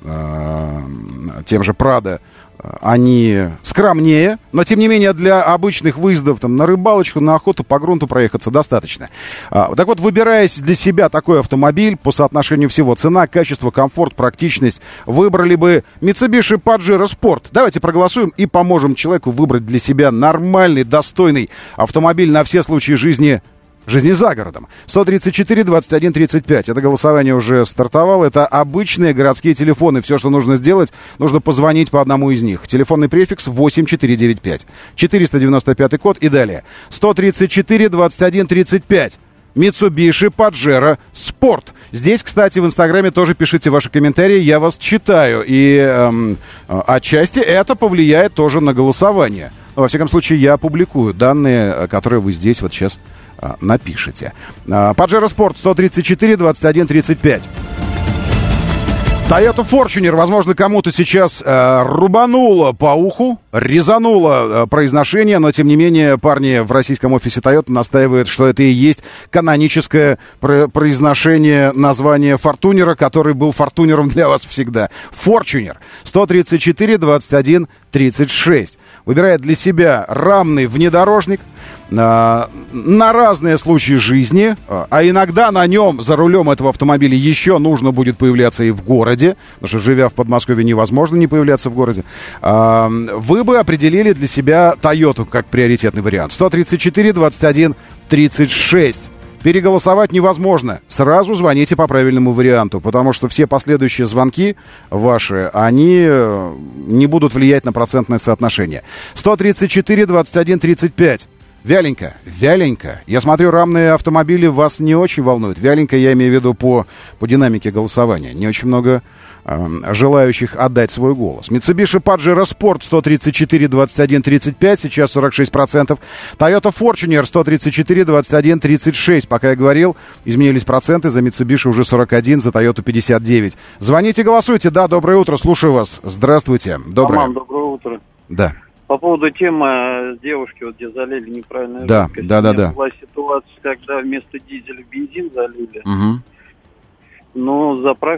Prado, они скромнее, но, тем не менее, для обычных выездов там, на рыбалочку, на охоту, по грунту проехаться достаточно. Так вот, выбираясь для себя такой автомобиль по соотношению всего цена, качество, комфорт, практичность, выбрали бы Mitsubishi Pajero Sport. Давайте проголосуем и поможем человеку выбрать для себя нормальный, достойный автомобиль на все случаи жизни за городом. 134, 21, 35. Это голосование уже стартовало. Это обычные городские телефоны. Все, что нужно сделать, нужно позвонить по одному из них. Телефонный префикс 8495. 495 код и далее. 134, 21, 35. Mitsubishi Pajero Sport. Здесь, кстати, в Инстаграме тоже пишите ваши комментарии, я вас читаю. И отчасти это повлияет тоже на голосование. Но, во всяком случае, я опубликую данные, которые вы здесь вот сейчас напишите. Pajero Sport 134, 21, 35. Toyota Fortuner, возможно, кому-то сейчас рубануло по уху, резануло произношение, но, тем не менее, парни в российском офисе Toyota настаивают, что это и есть каноническое произношение названия Фортунера, который был Фортунером для вас всегда. Fortuner 134, 21, 36. Выбирает для себя рамный внедорожник на разные случаи жизни, а иногда на нем, за рулем этого автомобиля, еще нужно будет появляться и в городе, потому что, живя в Подмосковье, невозможно не появляться в городе. Вы бы определили для себя Toyota как приоритетный вариант. 134, 21, 36. Переголосовать невозможно. Сразу звоните по правильному варианту, потому что все последующие звонки ваши, они не будут влиять на процентное соотношение. 134, 21, 35. Вяленько. Я смотрю, рамные автомобили вас не очень волнуют. Вяленько я имею в виду по динамике голосования. Не очень много желающих отдать свой голос. Mitsubishi Pajero Sport 134, 21, 35, сейчас 46%. Toyota Fortuner 134, 21, 36. Пока я говорил, изменились проценты. За Mitsubishi уже 41, за Toyota 59. Звоните, голосуйте. Да, доброе утро, слушаю вас. Здравствуйте. Доброе. Роман, доброе утро. Да. По поводу темы девушки, вот где залили неправильную жидкость. Да. Была ситуация, когда вместо дизеля бензин залили. Угу. Но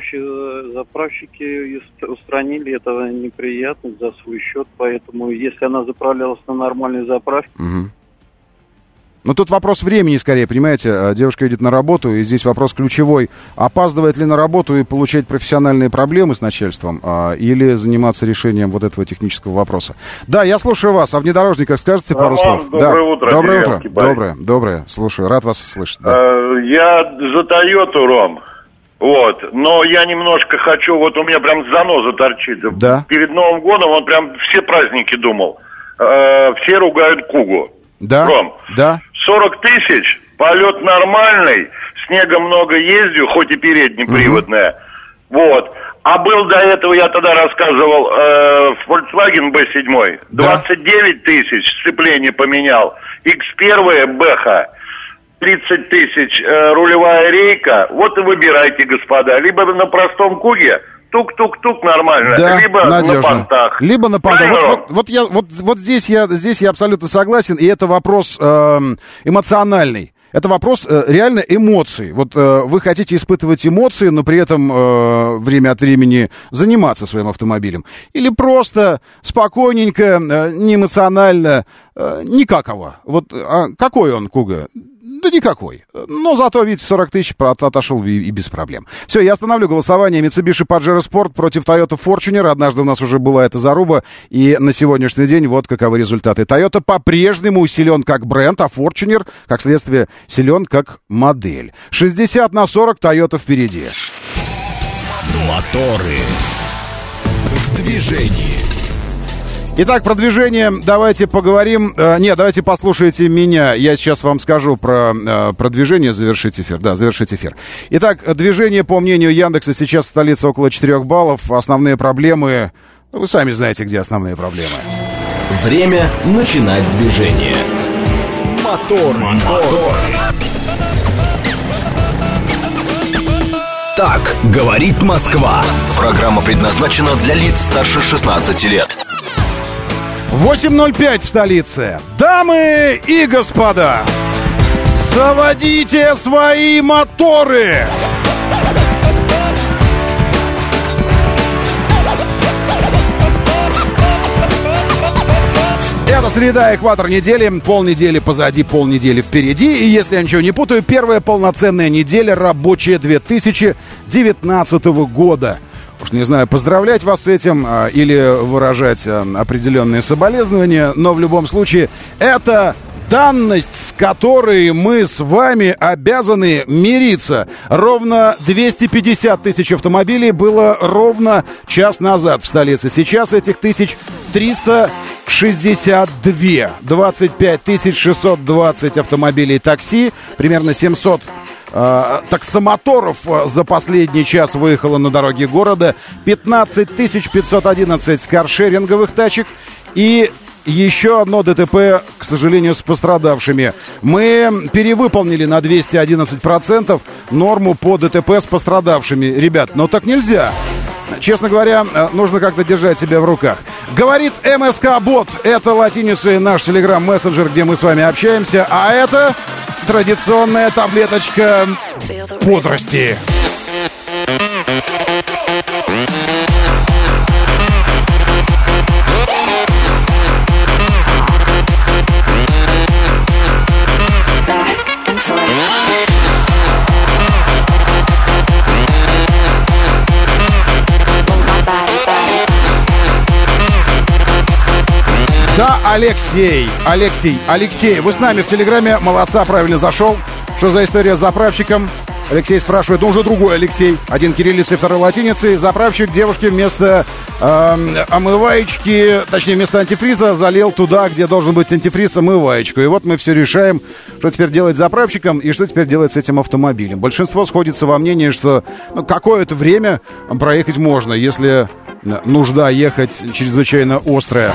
заправщики устранили этого неприятность за свой счет, поэтому если она заправлялась на нормальной заправке... Угу. Ну, тут вопрос времени, скорее, понимаете, девушка едет на работу, и здесь вопрос ключевой. Опаздывает ли на работу и получать профессиональные проблемы с начальством, или заниматься решением вот этого технического вопроса? Да, я слушаю вас. О внедорожниках скажете пару слов? Доброе утро. Доброе утро. Доброе. Слушаю. Рад вас слышать. Да. Я за Тойоту, Ром. Вот. Но я немножко хочу, вот у меня прям заноза торчит. Да. Перед Новым годом он прям все праздники думал. Все ругают Кугу. Да. Ром. Да. 40 тысяч, полет нормальный, снега много ездил, хоть и переднеприводная. Вот. А был до этого, я тогда рассказывал, Volkswagen B7, 29 тысяч, сцепление поменял. X1 Бэха, 30 тысяч, рулевая рейка. Вот и выбирайте, господа. Либо на простом Куге тук-тук-тук нормально, да, либо надежно. на понтах. Либо на понтах. Вот здесь я абсолютно согласен, и это вопрос эмоциональный. Это вопрос реально эмоций. Вот вы хотите испытывать эмоции, но при этом время от времени заниматься своим автомобилем. Или просто спокойненько, не эмоционально, никакого. Вот какой он, Куга? Да никакой. Но зато, видите, 40 тысяч отошел и без проблем. Все, я остановлю голосование. Mitsubishi Pajero Sport против Toyota Fortuner. Однажды у нас уже была эта заруба. И на сегодняшний день вот каковы результаты. Toyota по-прежнему силен как бренд, а Fortuner, как следствие, силен как модель. 60-40 Toyota впереди. Моторы в движении. Итак, про движение давайте поговорим. Давайте послушайте меня. Я сейчас вам скажу про движение, завершить эфир. Да, завершить эфир. Итак, движение, по мнению Яндекса, сейчас в столице около 4 баллов. Основные проблемы... Вы сами знаете, где основные проблемы. Время начинать движение. Мотор. Так говорит Москва. Программа предназначена для лиц старше 16 лет. 8:05 в столице. Дамы и господа, заводите свои моторы! Это среда, экватор недели, полнедели позади, полнедели впереди. И если я ничего не путаю, первая полноценная неделя рабочая 2019 года. Уж не знаю, поздравлять вас с этим или выражать определенные соболезнования, но в любом случае это данность, с которой мы с вами обязаны мириться. Ровно 250 тысяч автомобилей было ровно час назад в столице. Сейчас этих 1362. 25 620 автомобилей такси, примерно 700 таксомоторов за последний час выехало на дороге города, 15 511 каршеринговых тачек и еще одно ДТП, к сожалению, с пострадавшими. Мы перевыполнили на 211% норму по ДТП с пострадавшими. Ребят, но так нельзя. Честно говоря, нужно как-то держать себя в руках. Говорит МСК-бот. Это латиницей наш телеграм-мессенджер, где мы с вами общаемся. А это традиционная таблеточка бодрости. Да, Алексей, вы с нами в Телеграме, молодца, правильно зашел. Что за история с заправщиком? Алексей спрашивает, уже другой Алексей. Один кириллицей, второй латиницей. Заправщик девушке вместо омываечки, точнее, вместо антифриза залил туда, где должен быть антифриз, омываечку. И вот мы все решаем, что теперь делать с заправщиком и что теперь делать с этим автомобилем. Большинство сходится во мнении, что какое-то время проехать можно, если нужда ехать чрезвычайно острая.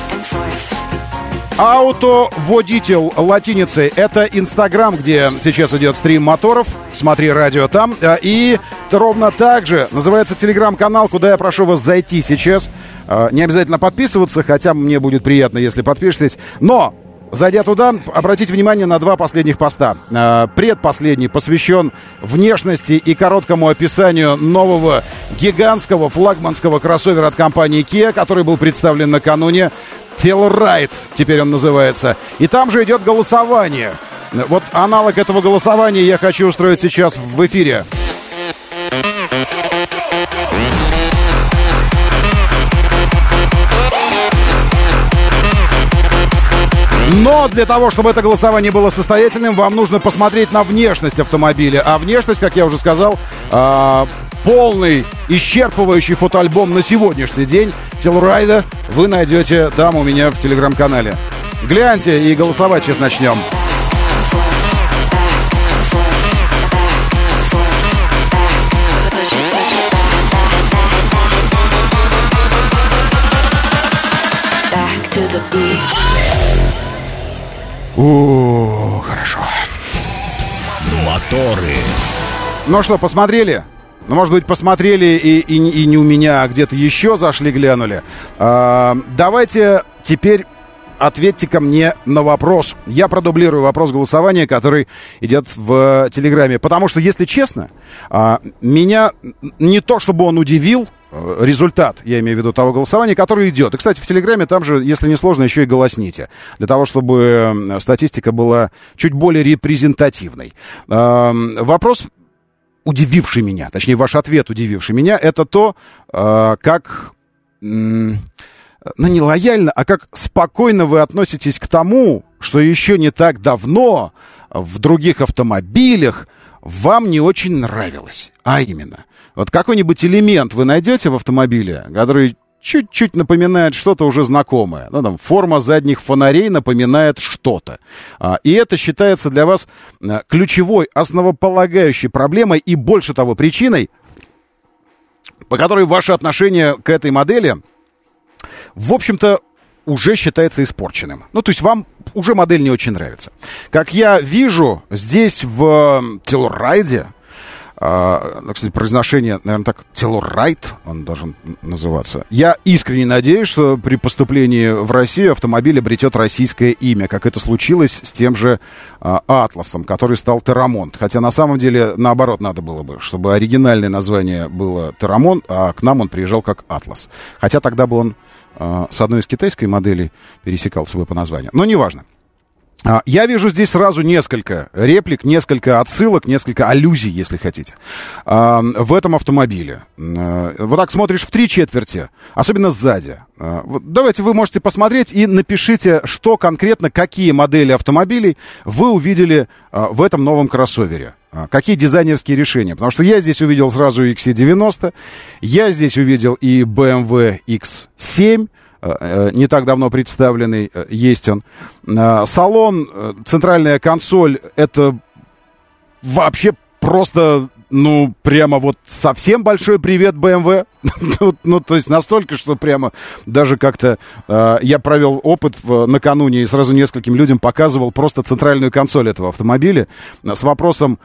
Автоводитель латиницей. Это Инстаграм, где сейчас идет стрим моторов. Смотри радио там. И ровно так же называется телеграм-канал, куда я прошу вас зайти сейчас. Не обязательно подписываться, хотя мне будет приятно, если подпишетесь. Но, зайдя туда, обратите внимание на два последних поста. Предпоследний посвящен внешности и короткому описанию нового гигантского флагманского кроссовера от компании Kia, который был представлен накануне. Telluride, теперь он называется. И там же идет голосование. Вот аналог этого голосования я хочу устроить сейчас в эфире. Но для того, чтобы это голосование было состоятельным, вам нужно посмотреть на внешность автомобиля. А внешность, как я уже сказал, полный, исчерпывающий фотоальбом на сегодняшний день Telluride вы найдете там у меня в телеграм-канале. Гляньте и голосовать сейчас начнем. Хорошо. Моторы. Ну что, посмотрели? Ну, может быть, посмотрели и не у меня, а где-то еще зашли, глянули. Давайте теперь ответьте-ка мне на вопрос. Я продублирую вопрос голосования, который идет в Телеграме. Потому что, если честно, меня не то, чтобы он удивил, результат, я имею в виду того голосования, которое идет. И, кстати, в Телеграме там же, если не сложно, еще и голосните. Для того, чтобы статистика была чуть более репрезентативной. Вопрос, удививший меня, точнее, ваш ответ, удививший меня, это то, как, ну, не лояльно, а как спокойно вы относитесь к тому, что еще не так давно в других автомобилях вам не очень нравилось. А именно, вот какой-нибудь элемент вы найдете в автомобиле, который чуть-чуть напоминает что-то уже знакомое. Ну, там, форма задних фонарей напоминает что-то. И это считается для вас ключевой, основополагающей проблемой и, больше того, причиной, по которой ваше отношение к этой модели, в общем-то, уже считается испорченным. Ну, то есть вам уже модель не очень нравится. Как я вижу, здесь в Telluride, кстати, произношение, наверное, так, Telluride он должен называться. Я искренне надеюсь, что при поступлении в Россию автомобиль обретет российское имя, как это случилось с тем же Атласом, который стал Террамонт. Хотя на самом деле наоборот надо было бы, чтобы оригинальное название было Террамонт, а к нам он приезжал как Атлас. Хотя тогда бы он с одной из китайской моделей пересекался бы по названию. Но неважно. Я вижу здесь сразу несколько реплик, несколько отсылок, несколько аллюзий, если хотите, в этом автомобиле. Вот так смотришь в 3/4, особенно сзади. Вот давайте вы можете посмотреть и напишите, что конкретно, какие модели автомобилей вы увидели в этом новом кроссовере. Какие дизайнерские решения. Потому что я здесь увидел сразу XC90, я здесь увидел и BMW X7, не так давно представленный, есть он. Салон, центральная консоль, это вообще просто, ну, прямо вот совсем большой привет BMW. Ну, то есть настолько, что прямо даже как-то я провел опыт накануне и сразу нескольким людям показывал просто центральную консоль этого автомобиля с вопросом,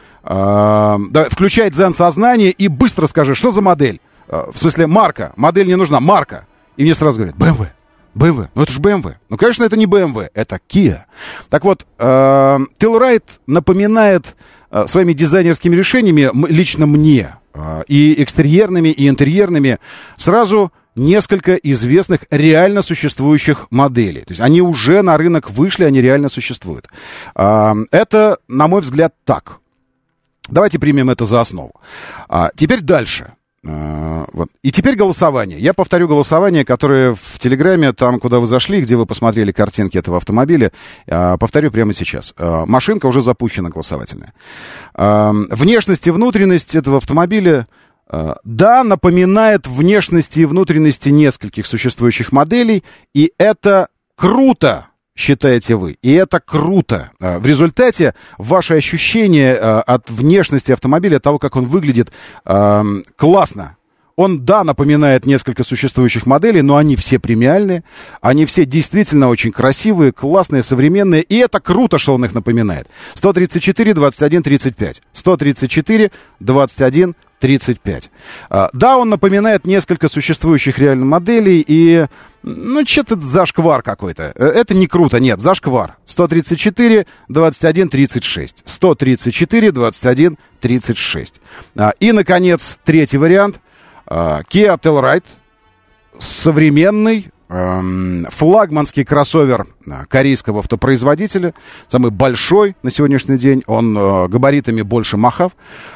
включай дзен-сознание и быстро скажи, что за модель? В смысле, марка. Модель не нужна, марка. И мне сразу говорят, BMW. Ну, это же BMW. Ну, конечно, это не BMW, это Kia. Так вот, Telluride напоминает своими дизайнерскими решениями лично мне и экстерьерными, и интерьерными сразу несколько известных реально существующих моделей. То есть они уже на рынок вышли, они реально существуют. Это, на мой взгляд, так. Давайте примем это за основу. Теперь дальше. Вот. И теперь голосование. Я повторю голосование, которое в Телеграме, там, куда вы зашли, где вы посмотрели картинки этого автомобиля, повторю прямо сейчас. Машинка уже запущена, голосовательная. Внешность и внутренность этого автомобиля, да, напоминает внешности и внутренности нескольких существующих моделей, и это круто, считаете вы. И это круто. В результате ваши ощущения от внешности автомобиля, от того, как он выглядит, классно. Он, да, напоминает несколько существующих моделей, но они все премиальные, они все действительно очень красивые, классные, современные, и это круто, что он их напоминает. 134, 21, 35. 134, 21, 35. Да, он напоминает несколько существующих реально моделей, и, ну, что-то зашквар какой-то. Это не круто, нет, зашквар. 134, 21, 36. 134, 21, 36. И, наконец, третий вариант. Kia Telluride, современный, флагманский кроссовер корейского автопроизводителя, самый большой на сегодняшний день, он габаритами больше Махав,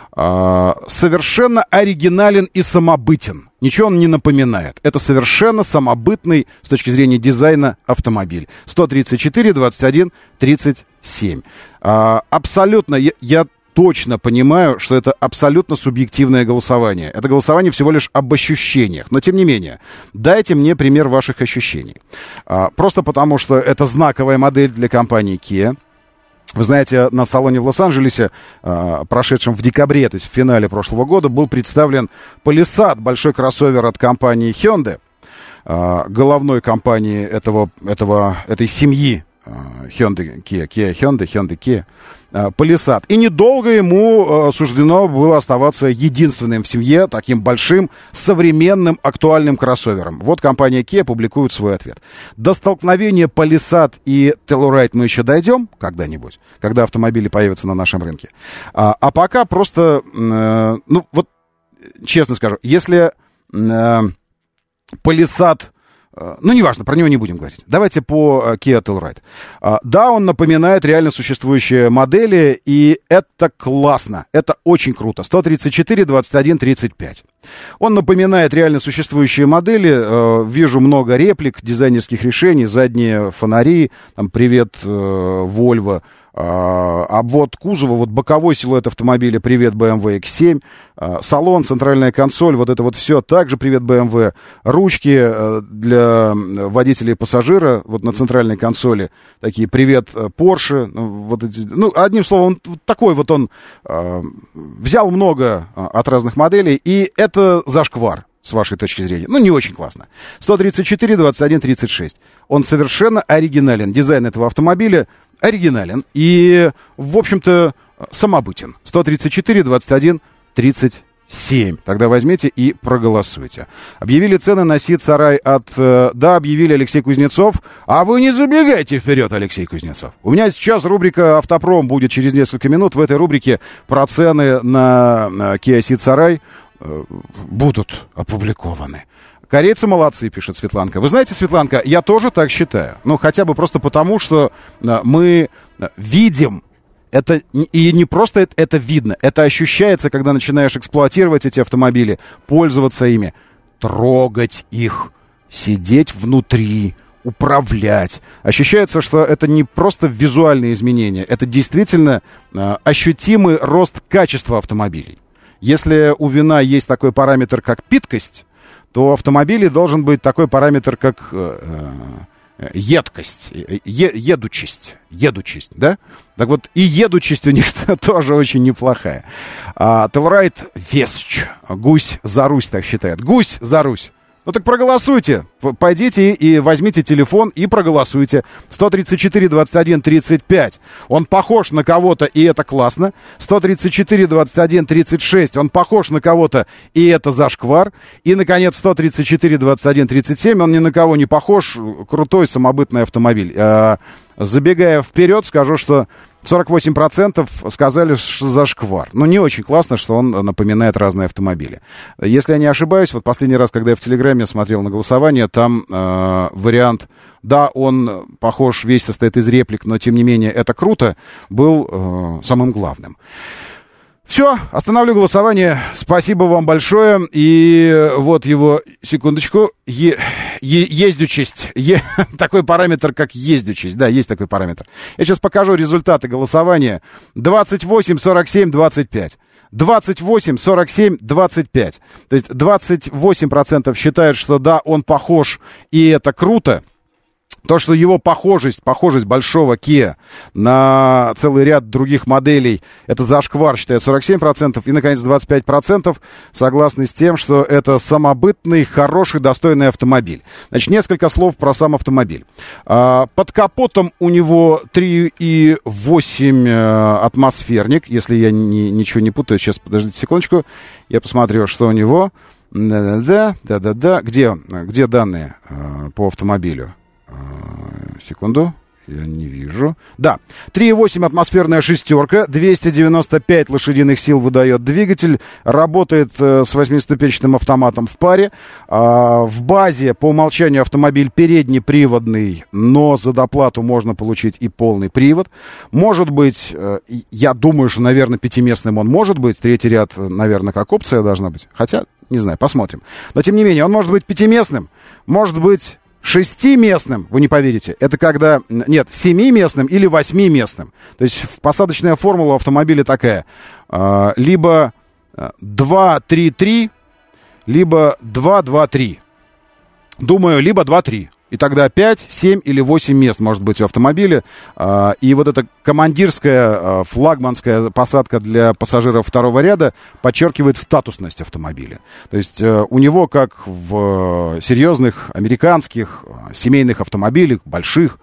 совершенно оригинален и самобытен. Ничего он не напоминает. Это совершенно самобытный с точки зрения дизайна автомобиль. 134, 21, 37. Абсолютно, я точно понимаю, что это абсолютно субъективное голосование. Это голосование всего лишь об ощущениях. Но, тем не менее, дайте мне пример ваших ощущений. Просто потому, что это знаковая модель для компании Kia. Вы знаете, на салоне в Лос-Анджелесе, прошедшем в декабре, то есть в финале прошлого года, был представлен Palisade, большой кроссовер от компании Hyundai, головной компании этой семьи Hyundai Kia, Hyundai Kia. Palisade. И недолго ему суждено было оставаться единственным в семье таким большим, современным, актуальным кроссовером. Вот компания Kia публикует свой ответ. До столкновения Palisade и Telluride мы еще дойдем когда-нибудь, когда автомобили появятся на нашем рынке. А пока просто, ну вот, честно скажу, если Palisade... Ну, неважно, про него не будем говорить. Давайте по Kia Telluride. Да, он напоминает реально существующие модели, и это классно. Это очень круто. 134, 21, 35. Он напоминает реально существующие модели. Вижу много реплик, дизайнерских решений, задние фонари, там, привет, Volvo. Обвод кузова, вот боковой силуэт автомобиля, привет, BMW X7, салон, центральная консоль, вот это вот все, также привет, BMW, ручки для водителя и пассажира, вот на центральной консоли, такие, привет, Porsche, вот эти, ну, одним словом, такой вот он взял много от разных моделей, и это зашквар, с вашей точки зрения. Ну, не очень классно. 134, 21, 36. Он совершенно оригинален. Дизайн этого автомобиля оригинален и, в общем-то, самобытен. 134, 21, 37. Тогда возьмите и проголосуйте. Объявили цены на Сид Сарай от... Да, объявили, Алексей Кузнецов. А вы не забегайте вперед, Алексей Кузнецов. У меня сейчас рубрика «Автопром» будет через несколько минут. В этой рубрике про цены на Kia Ceed Сарай будут опубликованы. Корейцы молодцы, пишет Светланка. Вы знаете, Светланка, я тоже так считаю. Ну, хотя бы просто потому, что мы видим это, и не просто это видно, это ощущается, когда начинаешь эксплуатировать эти автомобили, пользоваться ими, трогать их, сидеть внутри, управлять. Ощущается, что это не просто визуальные изменения, это действительно ощутимый рост качества автомобилей. Если у вина есть такой параметр, как питкость, то в автомобиле должен быть такой параметр, как едкость, едучесть, да? Так вот, и едучесть у них тоже очень неплохая. Telluride Весч, гусь за Русь, так считают. Гусь за Русь. Ну так проголосуйте. Пойдите и возьмите телефон и проголосуйте. 134, 21, 35. Он похож на кого-то, и это классно. 134, 21, 36. Он похож на кого-то, и это зашквар. И, наконец, 134, 21, 37. Он ни на кого не похож. Крутой самобытный автомобиль. Забегая вперед, скажу, что 48% сказали, что зашквар. Но не очень классно, что он напоминает разные автомобили. Если я не ошибаюсь, вот последний раз, когда я в Телеграме смотрел на голосование, там вариант, да, он похож, весь состоит из реплик, но тем не менее это круто, был самым главным. Все, остановлю голосование. Спасибо вам большое. И вот его, секундочку, ездючесть. Такой параметр, как ездючесть. Да, есть такой параметр. Я сейчас покажу результаты голосования. 28, 47, 25. 28, 47, 25. То есть 28% считают, что да, он похож, и это круто. То, что его похожесть большого Kia на целый ряд других моделей, это зашквар, считает 47%. И, наконец, 25% согласны с тем, что это самобытный, хороший, достойный автомобиль. Значит, несколько слов про сам автомобиль. Под капотом у него 3,8 атмосферник, если я ничего не путаю. Сейчас, подождите секундочку, я посмотрю, что у него. Да. Где данные по автомобилю? Секунду, я не вижу. Да, 3,8 атмосферная шестерка, 295 лошадиных сил выдает двигатель, работает с 8-ступенчатым автоматом в паре. В базе по умолчанию автомобиль переднеприводный, но за доплату можно получить и полный привод. Может быть, я думаю, что, наверное, пятиместным он может быть, третий ряд, наверное, как опция должна быть. Хотя, не знаю, посмотрим. Но, тем не менее, он может быть пятиместным, может быть шестиместным, вы не поверите, это когда, нет, семиместным или восьмиместным. То есть посадочная формула автомобиля такая, либо 2-3-3, либо 2-2-3. Думаю, либо 2-3. И тогда 5, 7 или 8 мест может быть у автомобиля. И вот эта командирская, флагманская посадка для пассажиров второго ряда подчеркивает статусность автомобиля. То есть у него, как в серьезных американских семейных автомобилях, больших,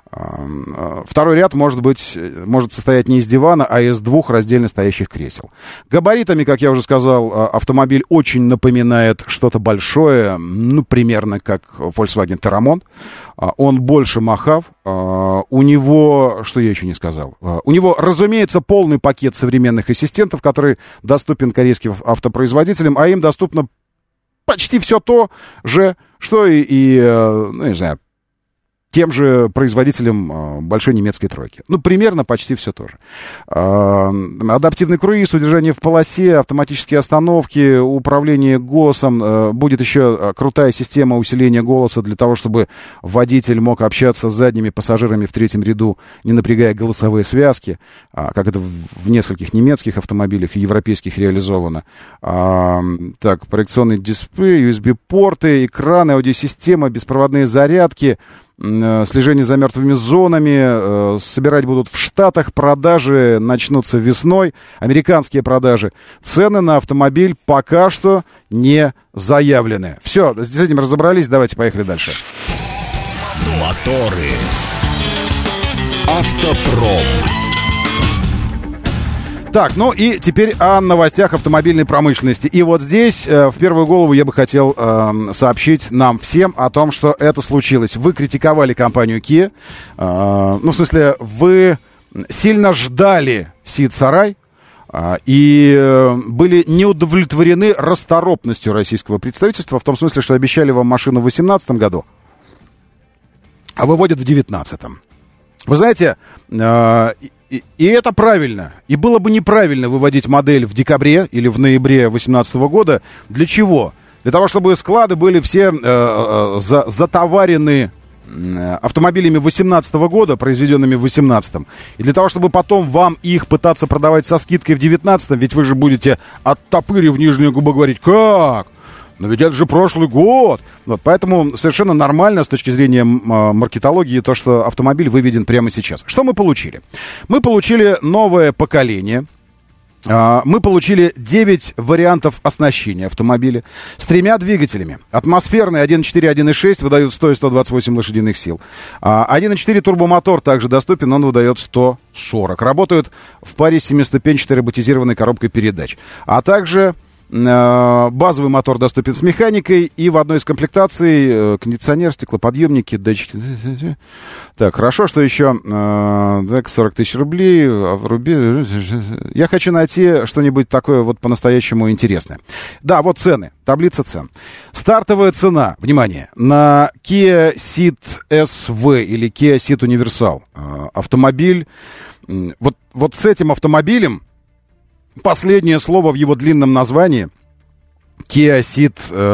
Второй ряд может состоять не из дивана, а из двух раздельно стоящих кресел. Габаритами, как я уже сказал, автомобиль очень напоминает что-то большое, ну, примерно как Volkswagen Terramon. Он больше мохав. У него, что я еще не сказал, у него, разумеется, полный пакет современных ассистентов, который доступен корейским автопроизводителям, а им доступно почти все то же, что и ну, не знаю, тем же производителем большой немецкой тройки. Ну, примерно почти все то же. Адаптивный круиз, удержание в полосе, автоматические остановки, управление голосом. Будет еще крутая система усиления голоса для того, чтобы водитель мог общаться с задними пассажирами в третьем ряду, не напрягая голосовые связки, как это в нескольких немецких автомобилях и европейских реализовано. Так, проекционный дисплей, USB-порты, экраны, аудиосистема, беспроводные зарядки, слежение за мертвыми зонами. Собирать будут в Штатах. Продажи начнутся весной. Американские продажи. Цены на автомобиль пока что не заявлены. Все, с этим разобрались. Давайте поехали дальше. Моторы. Автопром. Так, ну и теперь о новостях автомобильной промышленности. И вот здесь в первую голову я бы хотел сообщить нам всем о том, что это случилось. Вы критиковали компанию Kia. Ну, в смысле, вы сильно ждали Сид Сарай и были не удовлетворены расторопностью российского представительства, в том смысле, что обещали вам машину в 2018 году, а выводят в 2019. Вы знаете, и это правильно. И было бы неправильно выводить модель в декабре или в ноябре 2018 года. Для чего? Для того, чтобы склады были все затоварены автомобилями 2018 года, произведенными в 2018. И для того, чтобы потом вам их пытаться продавать со скидкой в 2019, ведь вы же будете, оттопырив нижнюю губу, говорить: как? Но ведь это же прошлый год. Вот, поэтому совершенно нормально с точки зрения маркетологии то, что автомобиль выведен прямо сейчас. Что мы получили? Мы получили новое поколение. Мы получили 9 вариантов оснащения автомобиля с 3 двигателями. Атмосферный 1.4, 1.6 выдают 100 и 128 лошадиных сил. 1.4 турбомотор также доступен, он выдает 140. Работают в паре с 7-ступенчатой роботизированной коробкой передач. А также базовый мотор доступен с механикой, и в одной из комплектаций кондиционер, стеклоподъемники, датчики. Так, хорошо, что еще 40 тысяч рублей. Я хочу найти что-нибудь такое вот по-настоящему интересное. Да, вот цены, таблица цен. Стартовая цена, внимание, на Kia Ceed SV или Kia Ceed Universal автомобиль. Вот с этим автомобилем последнее слово в его длинном названии Kia Ceed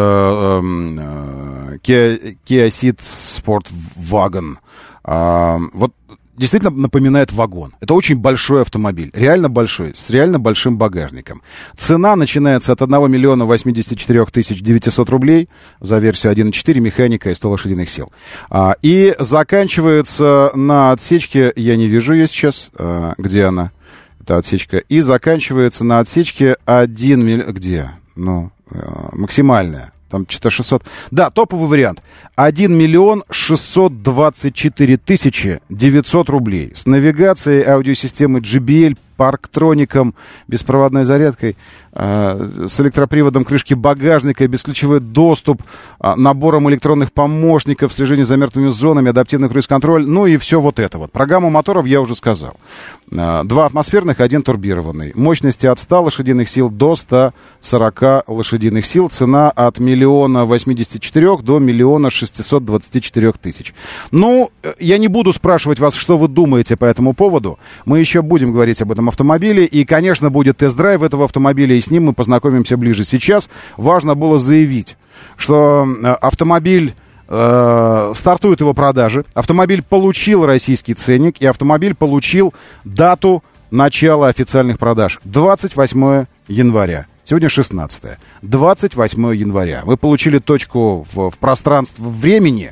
Sport Wagon. Вот действительно напоминает вагон. Это очень большой автомобиль, реально большой, с реально большим багажником. Цена начинается от 1 миллиона 84 тысяч 900 рублей за версию 1.4, механика и 100 лошадиных сил. И заканчивается на отсечке, я не вижу ее сейчас, где она, эта отсечка, и заканчивается на отсечке 1 миллион, где? Ну, максимальная. Там что-то 600. Да, топовый вариант. 1 миллион 624 тысячи 900 рублей. С навигацией, аудиосистемой JBL, парктроником, беспроводной зарядкой, с электроприводом крышки багажника, бесключевой доступ, набором электронных помощников, слежение за мертвыми зонами, адаптивный круиз-контроль, ну и все вот это вот. Программу моторов я уже сказал. 2 атмосферных, 1 турбированный. Мощности от 100 лошадиных сил до 140 лошадиных сил. Цена от 1 084 000 до 1 624 000. Ну, я не буду спрашивать вас, что вы думаете по этому поводу. Мы еще будем говорить об этом автомобиле. И, конечно, будет тест-драйв этого автомобиля, и с ним мы познакомимся ближе. Сейчас важно было заявить, что автомобиль стартуют его продажи. Автомобиль получил российский ценник, и автомобиль получил дату начала официальных продаж. 28 января. Сегодня 16. 28 января. Мы получили точку в пространстве времени,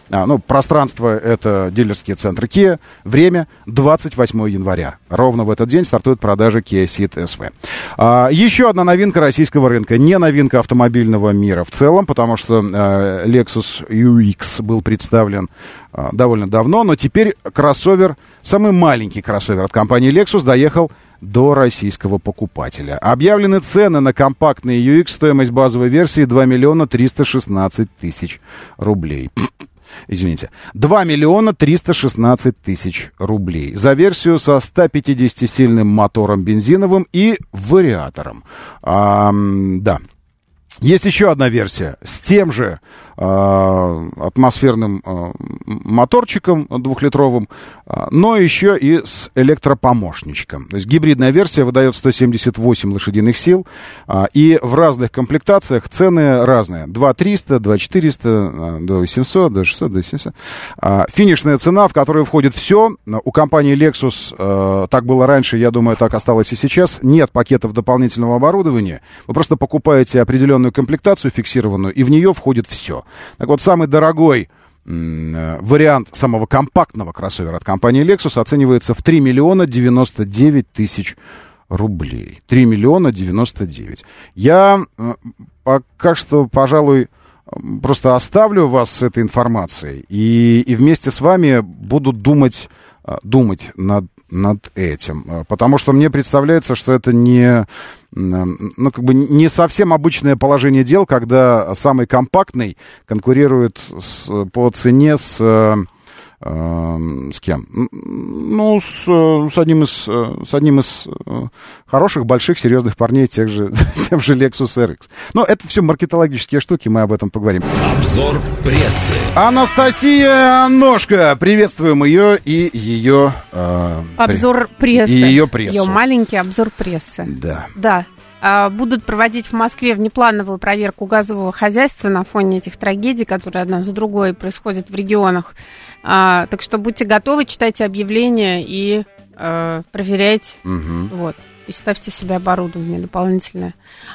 Пространство — это дилерские центры Kia. Время — 28 января. Ровно в этот день стартует продажа Kia Ceed SV. Еще одна новинка российского рынка. Не новинка автомобильного мира в целом, потому что Lexus UX был представлен довольно давно, но теперь кроссовер, самый маленький кроссовер от компании Lexus, доехал до российского покупателя. Объявлены цены на компактный UX. Стоимость базовой версии 2 316 000 рублей. Извините. 2 316 000 рублей. За версию со 150-сильным мотором бензиновым и вариатором. Да. Есть еще одна версия с тем же атмосферным моторчиком 2-литровым, но еще и с электропомощничком. То есть гибридная версия выдает 178 лошадиных сил, и в разных комплектациях цены разные. 2300, 2400, 2800, 2600, 2700. Финишная цена, в которую входит все. У компании Lexus, так было раньше, я думаю, так осталось и сейчас, нет пакетов дополнительного оборудования. Вы просто покупаете определенную комплектацию фиксированную, и в нее входит все. Так вот, самый дорогой вариант самого компактного кроссовера от компании Lexus оценивается в 3 099 000 рублей. 3 099 000. Я пока что, пожалуй, просто оставлю вас с этой информацией и вместе с вами буду думать над этим. Потому что мне представляется, что это не совсем обычное положение дел, когда самый компактный конкурирует по цене с кем? С одним из хороших, больших, серьезных парней, тем же Lexus RX. Но это все маркетологические штуки, мы об этом поговорим. Обзор прессы. Анастасия Ножка. Приветствуем ее и ее... обзор прессы. И ее прессу. Ее маленький обзор прессы. Да. Будут проводить в Москве внеплановую проверку газового хозяйства на фоне этих трагедий, которые одна за другой происходят в регионах. Так что будьте готовы, читайте объявления и проверяйте. Вот. И ставьте себе оборудование дополнительное.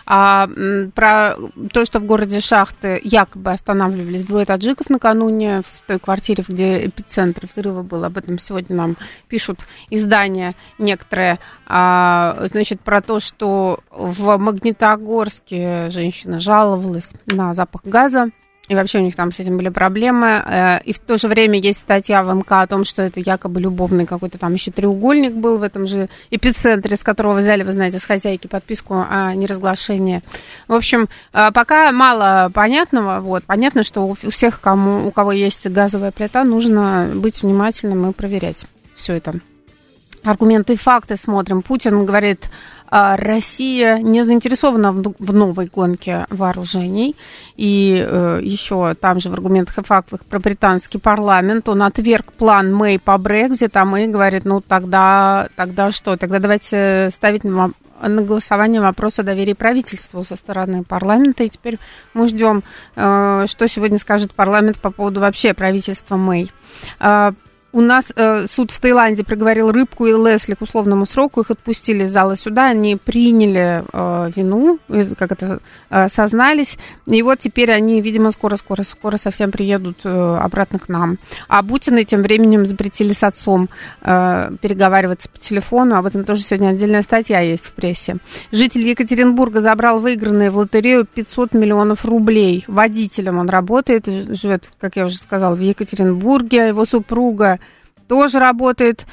Про то, что в городе Шахты якобы останавливались двое таджиков накануне в той квартире, где эпицентр взрыва был, об этом сегодня нам пишут издания некоторые. Значит, про то, что в Магнитогорске женщина жаловалась на запах газа. И вообще у них там с этим были проблемы. И в то же время есть статья в МК о том, что это якобы любовный какой-то там еще треугольник был в этом же эпицентре, с которого взяли, вы знаете, с хозяйки подписку о неразглашении. В общем, пока мало понятного. Вот. Понятно, что у всех, у кого есть газовая плита, нужно быть внимательным и проверять все это. Аргументы и факты смотрим. Путин говорит... Россия не заинтересована в новой гонке вооружений. И еще там же в аргументах и фактах про британский парламент. Он отверг план Мэй по Брекситу, а Мэй говорит, тогда что? Тогда давайте ставить на голосование вопрос о доверии правительству со стороны парламента. И теперь мы ждем, что сегодня скажет парламент по поводу вообще правительства Мэй. У нас суд в Таиланде приговорил Рыбку и Лесли к условному сроку. Их отпустили из зала суда. Они приняли вину, сознались. И вот теперь они, видимо, скоро совсем приедут обратно к нам. А Бутины тем временем запретили с отцом переговариваться по телефону. Об этом тоже сегодня отдельная статья есть в прессе. Житель Екатеринбурга забрал выигранные в лотерею 500 миллионов рублей. Водителем он работает, живет, как я уже сказала, в Екатеринбурге. Его супруга тоже работает,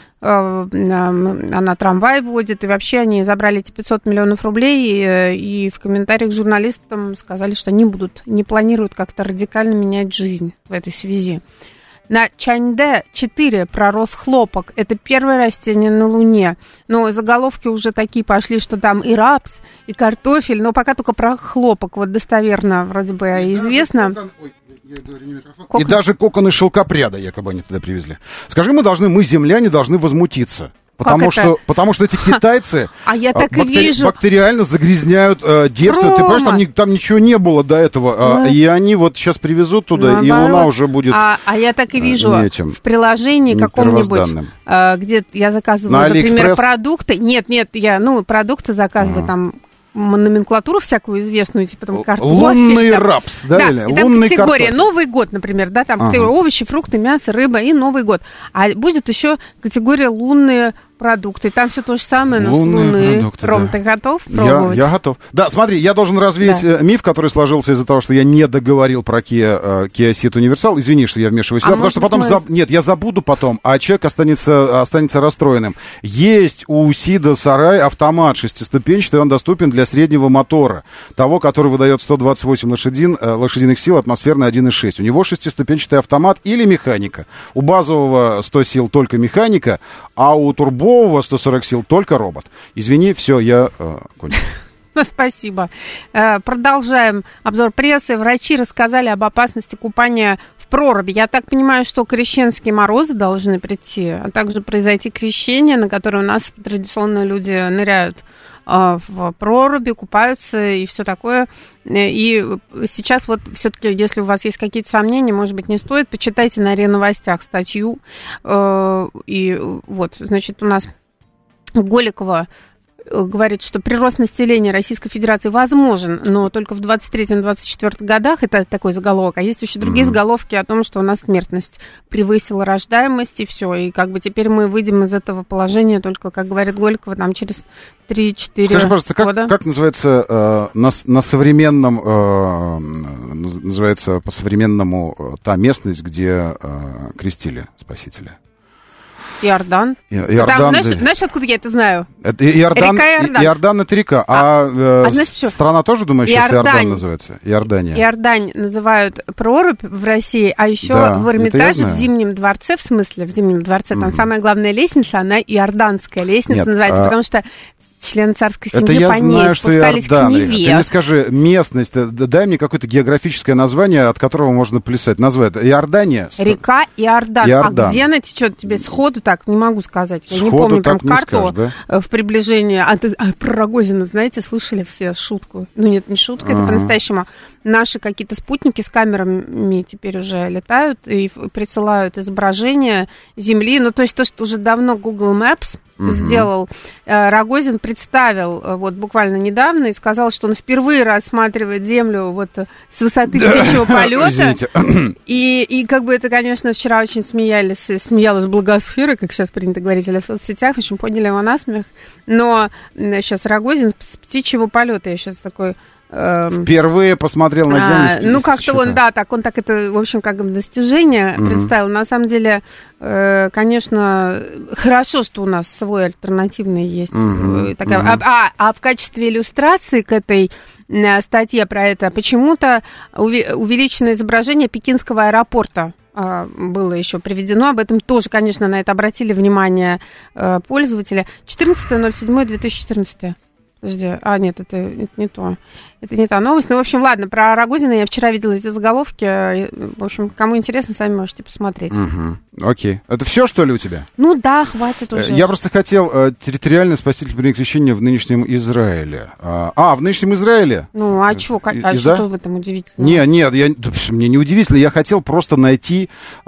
она трамвай водит, и вообще они забрали эти 500 миллионов рублей, и в комментариях журналистам сказали, что они не планируют как-то радикально менять жизнь в этой связи. На Чаньде-4 пророс хлопок. Это первое растение на Луне. Но заголовки уже такие пошли, что там и рапс, и картофель, но пока только про хлопок. Вот достоверно вроде бы известно. И даже коконы шелкопряда якобы они туда привезли. Скажи, мы земляне, должны возмутиться. Потому что эти китайцы бактериально загрязняют девственность. Ты понимаешь, там ничего не было до этого. И они вот сейчас привезут туда, и Луна уже будет А я так и вижу в приложении каком-нибудь, где я заказываю, например, продукты. Нет, я продукты заказываю там номенклатуру всякую известную, типа там картофель. Лунный рапс, да? Да, или? И там Лунный категория картофель. Новый год, например, да, там категория овощи, фрукты, мясо, рыба и Новый год. А будет еще категория лунные продукты. Там все то же самое, но Лунные с Луны. продукты, Ром, да. ты готов пробовать? Я готов. Да, смотри, я должен развеять миф, который сложился из-за того, что я не договорил про Kia Ceed Universal. Извини, что я вмешиваюсь сюда, потому что потом... Нет, я забуду потом, а человек останется расстроенным. Есть у Сида Сарай автомат шестиступенчатый, он доступен для среднего мотора. Того, который выдает 128 лошадиных сил, атмосферный 1.6. У него шестиступенчатый автомат или механика. У базового 100 сил только механика, а у турбового 140 сил только робот. Извини, все, я кончил. Спасибо. Продолжаем обзор прессы. Врачи рассказали об опасности купания в проруби. Я так понимаю, что крещенские морозы должны прийти, а также произойти крещение, на которое у нас традиционно люди ныряют в проруби, купаются и все такое. И сейчас вот все-таки, если у вас есть какие-то сомнения, может быть, не стоит, почитайте на РИА Новостях статью. И вот, значит, у нас Голикова говорит, что прирост населения Российской Федерации возможен, но только в 23-24 годах, это такой заголовок, а есть еще другие заголовки о том, что у нас смертность превысила рождаемость, и все, и как бы теперь мы выйдем из этого положения только, как говорит Голикова, там через 3-4 Скажи, пожалуйста, как называется на современном, называется по-современному та местность, где крестили Спасителя? Иордан. Там, знаешь, откуда я это знаю? Это Иордан, река Иордан. Иордан это река. Знаешь, страна тоже, думаешь, сейчас Иордан называется? Иордания. Иордань называют прорубь в России, а еще в Эрмитаже, в Зимнем дворце, в Зимнем дворце, там самая главная лестница, она иорданская лестница называется, потому что члены царской семьи по ней спускались к Неве. Ты мне скажи, местность, дай мне какое-то географическое название, от которого можно плясать. Назвать Иордания? Река Иордан. А где она течет? Тебе сходу так не могу сказать. Я не помню прям карту в приближении. А про Рогозина, знаете, слышали все шутку? Ну нет, не шутка, это по-настоящему. Наши какие-то спутники с камерами теперь уже летают и присылают изображения Земли. Ну, то есть то, что уже давно Google Maps сделал. Рогозин представил вот буквально недавно и сказал, что он впервые рассматривает Землю вот с высоты птичьего полета. И как бы это, конечно, вчера очень смеялась благосфера, как сейчас принято говорить, или в соцсетях, очень подняли его насмех. Но сейчас Рогозин с птичьего полета, я сейчас такой... Впервые посмотрел на Землю. Ну, как-то он так это, в общем, как бы достижение представил. На самом деле, конечно, хорошо, что у нас свой альтернативный есть. А в качестве иллюстрации к этой статье про это почему-то увеличено изображение пекинского аэропорта. Было еще приведено. Об этом тоже, конечно, на это обратили внимание пользователи. 14.07.2014. Подожди, нет, это не то. Это не та новость. Ну, в общем, ладно, про Рогозина я вчера видела эти заголовки. В общем, кому интересно, сами можете посмотреть. Окей. Это все, что ли, у тебя? Ну да, хватит уже. Я просто хотел территориальное спасительное крещение в нынешнем Израиле. В нынешнем Израиле? Ну, а что? Что в этом удивительного? Мне не удивительно. Я хотел просто найти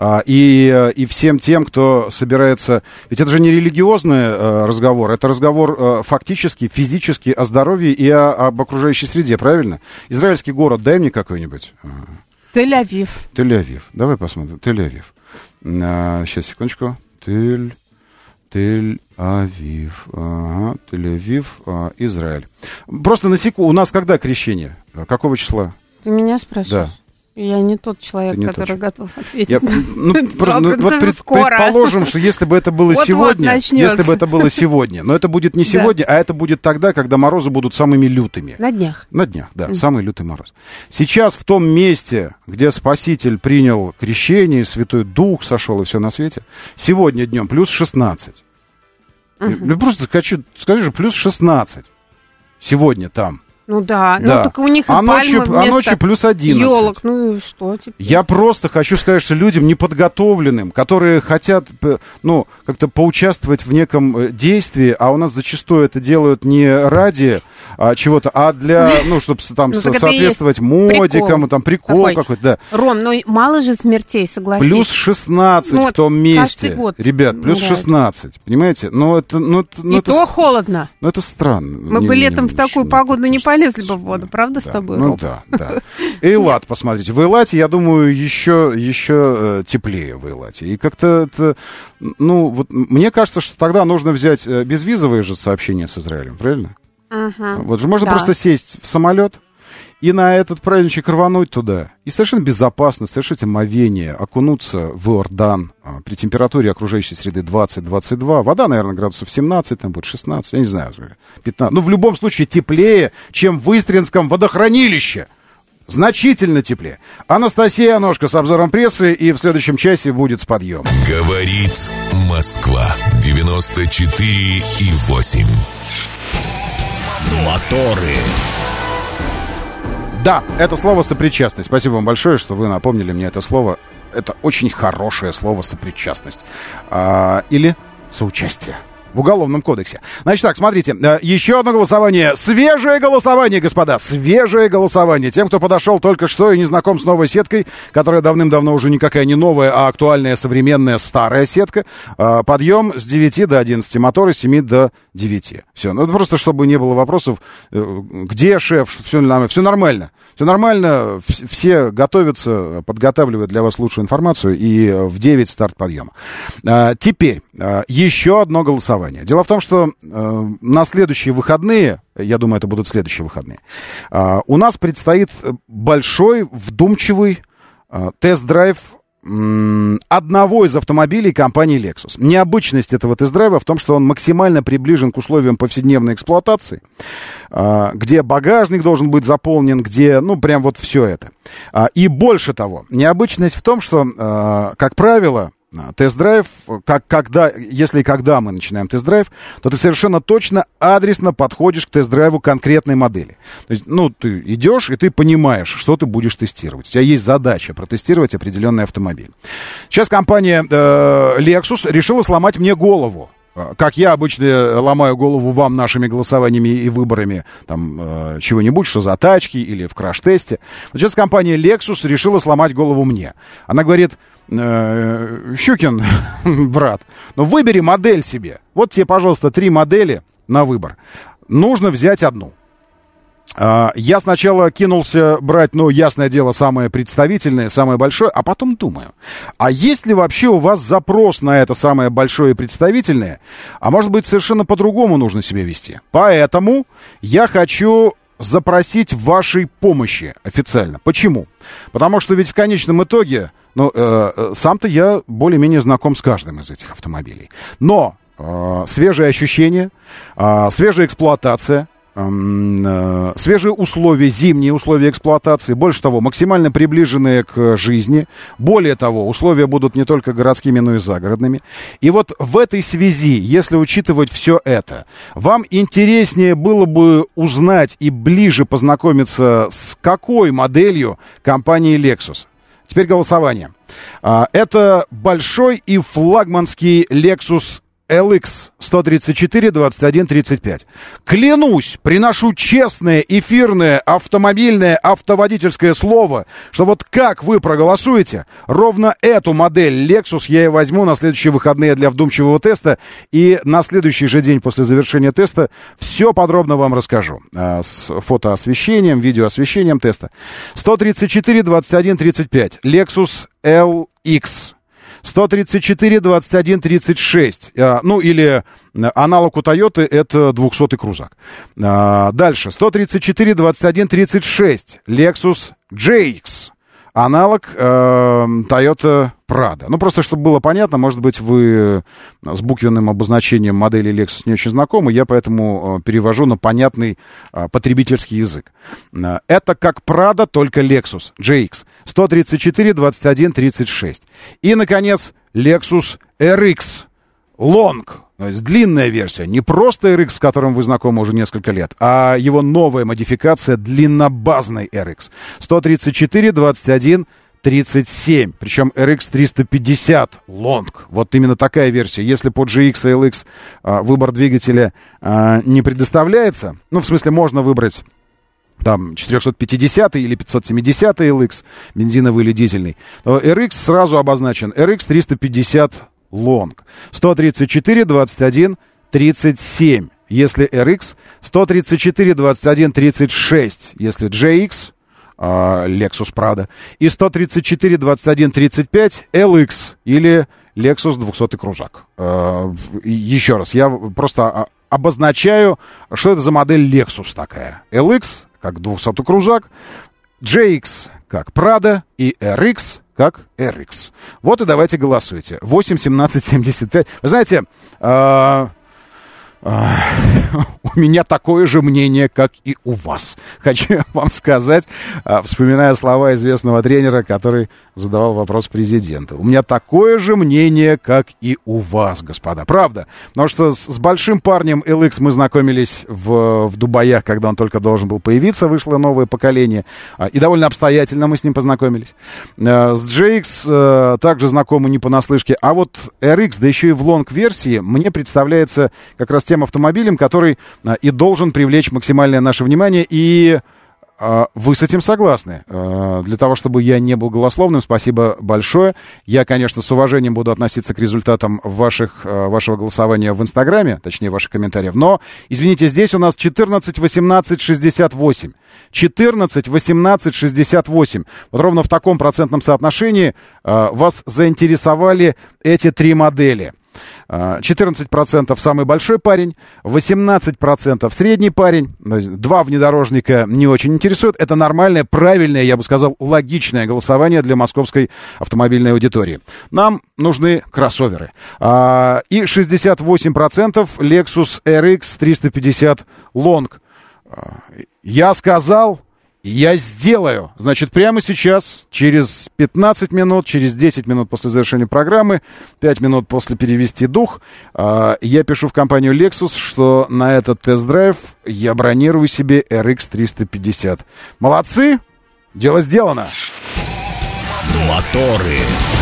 и всем тем, кто собирается... Ведь это же не религиозный разговор, это разговор фактически, физически о здоровье и об окружающей среде, правильно? Израильский город, дай мне какой-нибудь. Тель-Авив. Тель-Авив. Давай посмотрим. Тель-Авив. Сейчас, секундочку. Тель-Авив. Тель-Авив, Израиль. Просто на секунду. У нас когда крещение? Какого числа? Ты меня спрашиваешь? Да. Я не тот человек, который готов ответить. Предположим, что если бы это было сегодня, но это будет не сегодня, а это будет тогда, когда морозы будут самыми лютыми. На днях. На днях, да, самый лютый мороз. Сейчас в том месте, где Спаситель принял крещение, Святой Дух сошел и все на свете, сегодня днем плюс 16. Просто скажи же, плюс 16. Сегодня там. Ну да, да. Ну так у них и ночью плюс 11. Ёлок, ну и что теперь? Я просто хочу сказать, что людям неподготовленным, которые хотят, ну, как-то поучаствовать в неком действии, а у нас зачастую это делают не ради чего-то, а для, ну, чтобы там соответствовать модикам, там прикол какой-то, да. Ром, ну мало же смертей, согласись. Плюс 16 в том месте. Год. Ребят, плюс 16, понимаете? То холодно. Ну это странно. Мы бы летом в такую погоду не полезли бы в воду, правда, с тобой, Ну Ром? да. Эйлат, посмотрите. В Эйлате, я думаю, еще теплее в Эйлате. И как-то это, ну, вот мне кажется, что тогда нужно взять безвизовые же сообщения с Израилем, правильно? Вот же можно просто сесть в самолет и на этот праздничек рвануть туда. И совершенно безопасно совершить омовение, окунуться в Иордан при температуре окружающей среды 20-22. Вода, наверное, градусов 17, там будет 16, я не знаю, 15. Ну, в любом случае теплее, чем в Истринском водохранилище. Значительно теплее. Анастасия Аношко с обзором прессы, и в следующем часе будет с подъемом. Говорит Москва. 94,8. Моторы. Да, это слово сопричастность. Спасибо вам большое, что вы напомнили мне это слово. Это очень хорошее слово сопричастность. Или соучастие. В Уголовном кодексе. Значит так, смотрите, еще одно голосование. Свежее голосование, господа, свежее голосование. Тем, кто подошел только что и не знаком с новой сеткой, которая давным-давно уже никакая не новая, а актуальная, современная, старая сетка. Подъем с 9 до 11, моторы с 7 до 9. Все, ну просто чтобы не было вопросов, где шеф, все нормально. Все нормально, все готовятся, подготавливают для вас лучшую информацию, и в 9 старт подъема. Теперь, еще одно голосование. Дело в том, что на следующие выходные, я думаю, это будут следующие выходные, у нас предстоит большой, вдумчивый тест-драйв одного из автомобилей компании Lexus. Необычность этого тест-драйва в том, что он максимально приближен к условиям повседневной эксплуатации, где багажник должен быть заполнен, где, ну, прям вот все это. И больше того, необычность в том, что, как правило, тест-драйв, если и когда мы начинаем тест-драйв, то ты совершенно точно, адресно подходишь к тест-драйву конкретной модели. То есть, ну, ты идешь, и ты понимаешь, что ты будешь тестировать. У тебя есть задача протестировать определенный автомобиль. Сейчас компания Lexus решила сломать мне голову. Как я обычно ломаю голову вам нашими голосованиями и выборами там чего-нибудь, что за тачки или в краш-тесте. Но сейчас компания Lexus решила сломать голову мне. Она говорит: Щукин, брат, ну выбери модель себе. Вот тебе, пожалуйста, 3 модели на выбор. Нужно взять одну. Я сначала кинулся брать, ну, ясное дело, самое представительное, самое большое, а потом думаю, а есть ли вообще у вас запрос на это самое большое и представительное? А может быть, совершенно по-другому нужно себя вести? Поэтому я хочу запросить вашей помощи официально. Почему? Потому что ведь в конечном итоге, ну, сам-то я более-менее знаком с каждым из этих автомобилей. Но свежие ощущения, свежая эксплуатация, свежие условия, зимние условия эксплуатации, больше того, максимально приближенные к жизни. Более того, условия будут не только городскими, но и загородными. И вот в этой связи, если учитывать все это, вам интереснее было бы узнать и ближе познакомиться с какой моделью компании Lexus? Теперь голосование. Это большой и флагманский Lexus LX 134 21 35. Клянусь, приношу честное, эфирное, автомобильное, автоводительское слово, что вот как вы проголосуете, ровно эту модель Lexus я и возьму на следующие выходные для вдумчивого теста, и на следующий же день после завершения теста все подробно вам расскажу. С фотоосвещением, видеоосвещением теста. 134 21 35. Lexus LX. 134 21 36. Ну, или аналог у Toyota — это 200-й крузак. Дальше. 134 21 36. Lexus GX. Аналог Toyota Prado. Ну, просто, чтобы было понятно, может быть, вы с буквенным обозначением модели Lexus не очень знакомы, я поэтому перевожу на понятный потребительский язык. Это как Prado, только Lexus GX. 134 21 36. И, наконец, Lexus RX Long. То есть длинная версия, не просто RX, с которым вы знакомы уже несколько лет, а его новая модификация длиннобазной RX. 134, 21, 37. Причем RX 350 Long. Вот именно такая версия. Если по GX и LX выбор двигателя не предоставляется, ну, в смысле, можно выбрать там 450 или 570 LX, бензиновый или дизельный, то RX сразу обозначен. RX 350 Long. 134, 21, 37, если RX. 134, 21, 36, если GX, Lexus, правда. И 134, 21, 35, LX или Lexus 200-й крузак. Еще раз, я просто обозначаю, что это за модель Lexus такая. LX как 200-й крузак, GX как Prado и RX как RX. Вот и давайте голосуйте. 8, 17, 75. Вы знаете, у меня такое же мнение, как и у вас. Хочу вам сказать, вспоминая слова известного тренера, который задавал вопрос президенту. У меня такое же мнение, как и у вас, господа. Правда. Потому что с большим парнем LX мы знакомились в Дубаях, когда он только должен был появиться, вышло новое поколение. И довольно обстоятельно мы с ним познакомились. С GX также знакомы не понаслышке. А вот RX, да еще и в лонг-версии, мне представляется как раз тем автомобилем, который и должен привлечь максимальное наше внимание. И вы с этим согласны. Для того, чтобы я не был голословным, спасибо большое. Я, конечно, с уважением буду относиться к результатам вашего голосования в Инстаграме, точнее, ваших комментариев. Но, извините, здесь у нас 14, 18, 68. 14, 18, 68. Вот ровно в таком процентном соотношении вас заинтересовали эти три модели. 14% самый большой парень, 18% средний парень, 2 внедорожника не очень интересуют. Это нормальное, правильное, я бы сказал, логичное голосование для московской автомобильной аудитории. Нам нужны кроссоверы. И 68% Lexus RX 350 Long. Я сказал... Я сделаю. Значит, прямо сейчас, через 15 минут, через 10 минут после завершения программы, 5 минут после перевести дух, я пишу в компанию Lexus, что на этот тест-драйв я бронирую себе RX 350. Молодцы! Дело сделано. Моторы.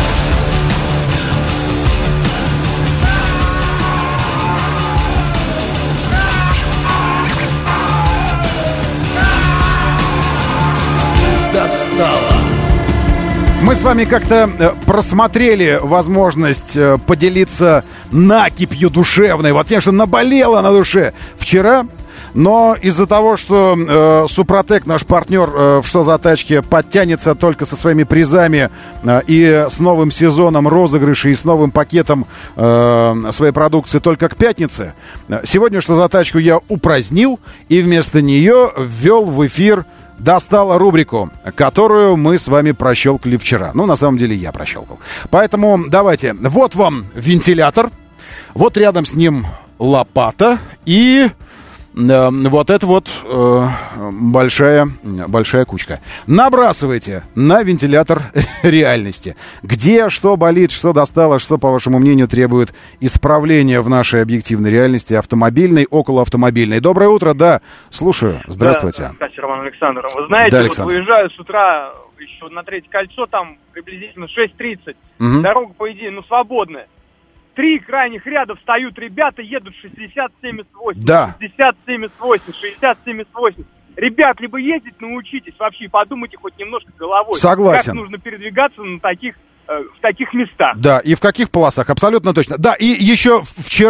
Мы с вами как-то просмотрели возможность поделиться накипью душевной, вот тем, что наболело на душе вчера. Но из-за того, что Супротек, наш партнер в «Что за тачки», подтянется только со своими призами и с новым сезоном розыгрышей и с новым пакетом своей продукции только к пятнице, сегодня «Что за тачку» я упразднил и вместо нее ввел в эфир достала рубрику, которую мы с вами прощелкали вчера. Ну, на самом деле, я прощелкал. Поэтому давайте. Вот вам вентилятор. Вот рядом с ним лопата. И вот это вот большая кучка. Набрасывайте на вентилятор реальности. Где что болит, что достало, что, по вашему мнению, требует исправления в нашей объективной реальности, автомобильной, околоавтомобильной. Доброе утро, да, слушаю. Здравствуйте. Да, Роман Александрович. Вы знаете, да, вот выезжаю с утра еще на Третье кольцо, там приблизительно 6:30. Угу. Дорога, по идее, свободная. 3 крайних ряда встают ребята, едут 60-78, да. 60-78, 60-78. Ребят, либо ездить научитесь вообще, подумайте хоть немножко головой. Согласен. Как нужно передвигаться в таких местах. Да, и в каких полосах, абсолютно точно. Да, и еще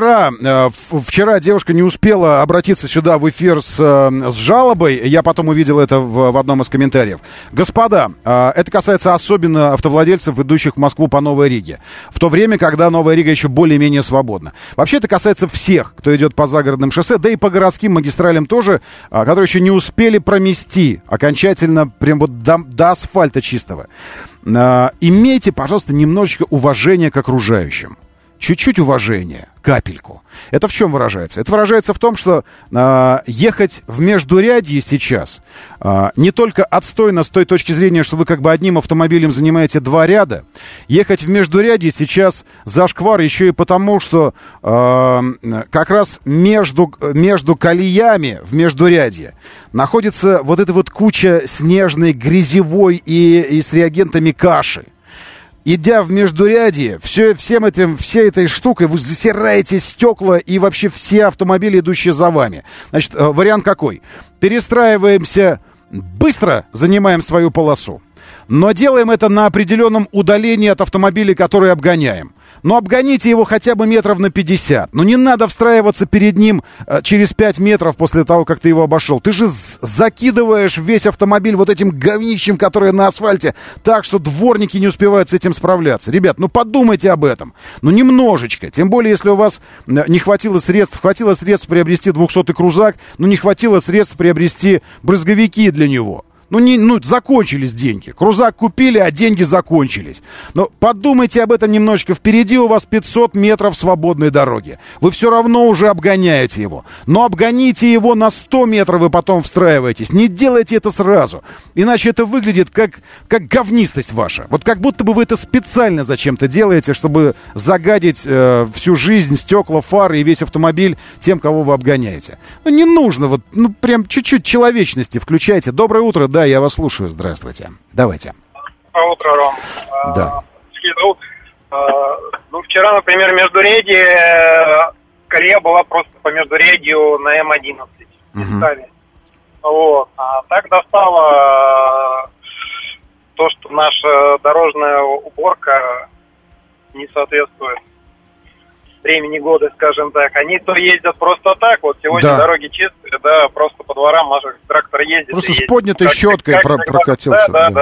вчера девушка не успела обратиться сюда в эфир с жалобой, я потом увидел это в одном из комментариев. Господа, это касается особенно автовладельцев, идущих в Москву по Новой Риге, в то время, когда Новая Рига еще более-менее свободна. Вообще это касается всех, кто идет по загородным шоссе, да и по городским магистралям тоже, которые еще не успели промести окончательно прям вот до асфальта чистого. Имейте, пожалуйста, немножечко уважения к окружающим. чуть-чуть уважения, капельку. Это в чем выражается? Это выражается в том, что ехать в междурядье сейчас не только отстойно с той точки зрения, что вы как бы одним автомобилем занимаете два ряда. Ехать в междурядье сейчас зашквар еще и потому, что как раз между колеями в междурядье находится вот эта вот куча снежной, грязевой и с реагентами каши. Идя в междурядье, всей этой штукой вы засираете стекла и вообще все автомобили, идущие за вами. Значит, вариант какой? Перестраиваемся быстро, занимаем свою полосу, но делаем это на определенном удалении от автомобиля, который обгоняем. Но обгоните его хотя бы метров на 50. Но не надо встраиваться перед ним через 5 метров после того, как ты его обошел. Ты же закидываешь весь автомобиль вот этим говнищем, которое на асфальте, так что дворники не успевают с этим справляться. Ребят, ну подумайте об этом. Ну немножечко. Тем более, если у вас не хватило средств приобрести 200-й крузак, но не хватило средств приобрести брызговики для него. Закончились деньги. Крузак купили, а деньги закончились. Но подумайте об этом немножечко. Впереди у вас 500 метров свободной дороги. Вы все равно уже обгоняете его. Но обгоните его на 100 метров и потом встраиваетесь. Не делайте это сразу. Иначе это выглядит как говнистость ваша. Вот как будто бы вы это специально зачем-то делаете, чтобы загадить всю жизнь, стекла, фары и весь автомобиль тем, кого вы обгоняете. Не нужно. Прям чуть-чуть человечности включайте. Доброе утро, да. Я вас слушаю. Здравствуйте. Давайте. Доброе утро, Ром. Да. Вчера, например, междурядье, колея была просто по междурядью на М11. Вот. А так достало то, что наша дорожная уборка не соответствует времени года, скажем так. Они то ездят просто так, вот сегодня дороги чистые, да, просто по дворам наших трактор ездит. Просто с поднятой щеткой прокатился. Да.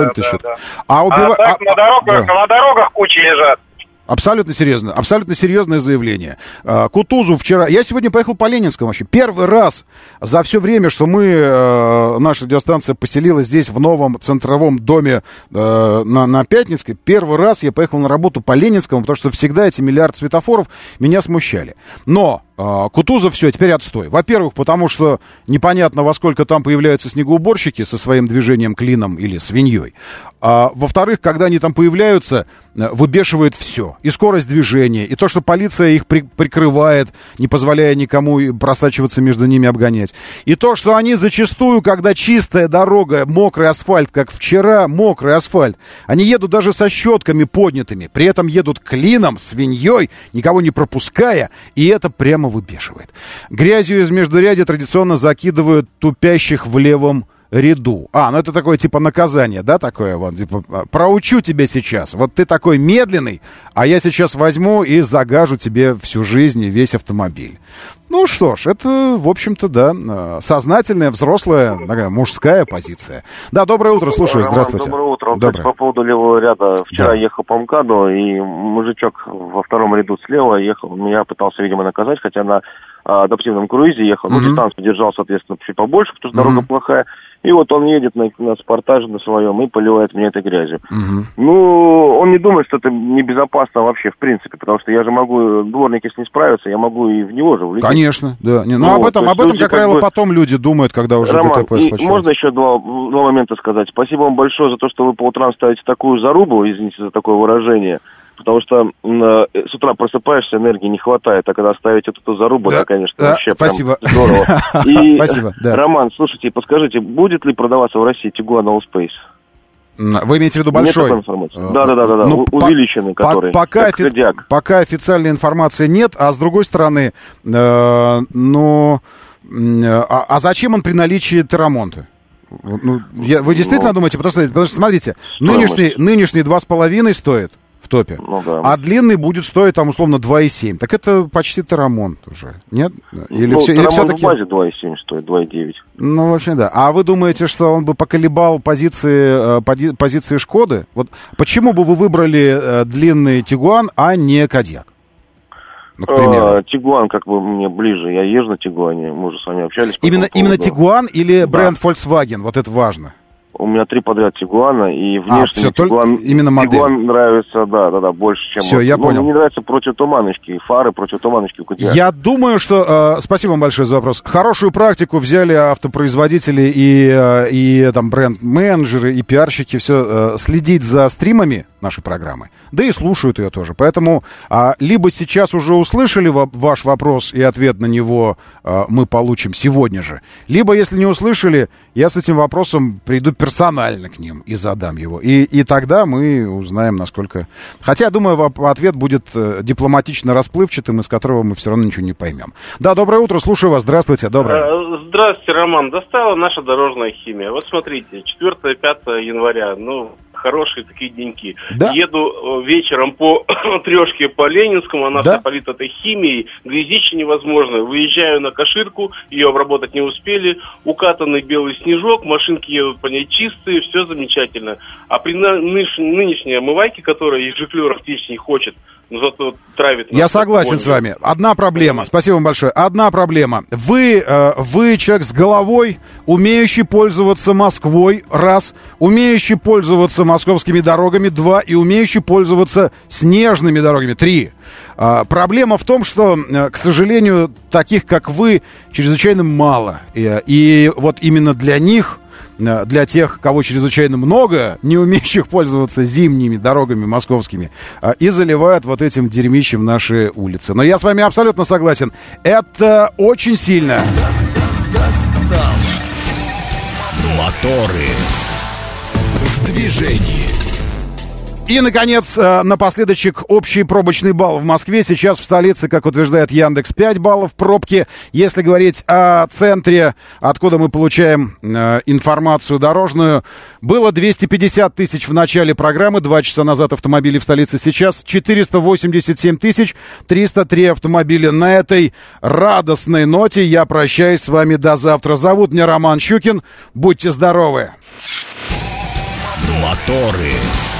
Так на дорогах кучи лежат. Абсолютно серьезное заявление. Кутузов вчера... Я сегодня поехал по Ленинскому вообще. Первый раз за все время, что наша радиостанция поселилась здесь, в новом центровом доме на Пятницкой, первый раз я поехал на работу по Ленинскому, потому что всегда эти миллиард светофоров меня смущали. Но Кутузов все, теперь отстой. Во-первых, потому что непонятно, во сколько там появляются снегоуборщики со своим движением клином или свиньей. Во-вторых, когда они там появляются, выбешивает все. И скорость движения, и то, что полиция их прикрывает, не позволяя никому просачиваться между ними, обгонять. И то, что они зачастую, когда чистая дорога, мокрый асфальт, как вчера, мокрый асфальт, они едут даже со щетками поднятыми, при этом едут клином, свиньей, никого не пропуская, и это прямо выбешивает. Грязью из междурядья традиционно закидывают тупящих в левом ряду. Это такое типа наказание, да, такое вот, типа, проучу тебя сейчас. Вот ты такой медленный, а я сейчас возьму и загажу тебе всю жизнь и весь автомобиль. Ну что ж, это, в общем-то, да, сознательная, взрослая, такая мужская позиция. Да, доброе утро, слушаю, здравствуйте. Доброе утро. Доброе. По поводу левого ряда. Вчера ехал по МКАДу, и мужичок во втором ряду слева ехал. Меня пытался, видимо, наказать, хотя на адаптивном круизе ехал. Дистанцию держал, соответственно, чуть побольше, потому что дорога плохая. И вот он едет на спортаже на своем и поливает меня этой грязью. Он не думает, что это небезопасно вообще, в принципе, потому что я же могу, дворник, если не справится, я могу и в него же влететь. Конечно, да. Об этом, как правило, потом люди думают, когда уже ДТП случилось. Можно еще два момента сказать? Спасибо вам большое за то, что вы по утрам ставите такую зарубу, извините за такое выражение, потому что с утра просыпаешься, энергии не хватает, а когда ставите эту зарубу, да, конечно, вообще спасибо. Прям здорово. И, спасибо, да. Роман, слушайте, подскажите, будет ли продаваться в России Tiguan Allspace? Вы имеете в виду большой? Нет такой информации. Да, увеличенный, который. Пока официальной информации нет, а с другой стороны, а зачем он при наличии Террамонта? Вы действительно думаете? Потому что смотрите, нынешний 2,5 стоит в топе, а длинный будет стоить, там, условно, 2,7. Так это почти Терамонт уже, нет? Или все-таки... в базе 2,7 стоит, 2,9. В общем, да. А вы думаете, что он бы поколебал позиции Шкоды? Вот почему бы вы выбрали длинный Тигуан, а не Кодиак? К примеру. Тигуан как бы мне ближе. Я езжу на Тигуане, мы уже с вами общались. Именно Тигуан или бренд Volkswagen? Вот это важно. у меня 3 подряд Тигуана, и внешне именно модель. Тигуан нравится, да, больше, чем... Все, я понял. Мне нравятся противотуманочки, фары противотуманочки у Кодиака. Я думаю, что... спасибо вам большое за вопрос. Хорошую практику взяли автопроизводители и там бренд-менеджеры, и пиарщики, все, следить за стримами нашей программы, да и слушают ее тоже. Поэтому либо сейчас уже услышали ваш вопрос, и ответ на него мы получим сегодня же, либо, если не услышали, я с этим вопросом приду персонально к ним и задам его. И тогда мы узнаем, насколько... Хотя, я думаю, ответ будет дипломатично расплывчатым, из которого мы все равно ничего не поймем. Да, доброе утро, слушаю вас. Здравствуйте, доброе. Здравствуйте, Роман. Достала наша дорожная химия. Вот смотрите, 4-5 января, хорошие такие деньки. Да. Еду вечером по трешке по Ленинскому, она вся полита этой химией, грязище невозможно. Выезжаю на Каширку, ее обработать не успели, укатанный белый снежок, машинки едут по ней чистые, все замечательно. А при нынешней омывайке, которая из жиклеров течь не хочет, зато травит... Я согласен с вами. Одна проблема. Спасибо вам большое. Одна проблема. Вы человек с головой, умеющий пользоваться Москвой, раз, умеющий пользоваться московскими дорогами, 2, и умеющий пользоваться снежными дорогами, 3. Проблема в том, что, к сожалению, таких, как вы, чрезвычайно мало. И вот именно для них... Для тех, кого чрезвычайно много, не умеющих пользоваться зимними дорогами московскими, и заливают вот этим дерьмищем наши улицы. Но я с вами абсолютно согласен. Это очень сильно. Моторы в движении. И, наконец, напоследочек, общий пробочный балл в Москве. Сейчас в столице, как утверждает Яндекс, 5 баллов пробки. Если говорить о центре, откуда мы получаем информацию дорожную, было 250 тысяч в начале программы, 2 часа назад автомобилей в столице. Сейчас 487 тысяч 303 автомобиля. На этой радостной ноте я прощаюсь с вами до завтра. Зовут меня Роман Щукин. Будьте здоровы. Моторы.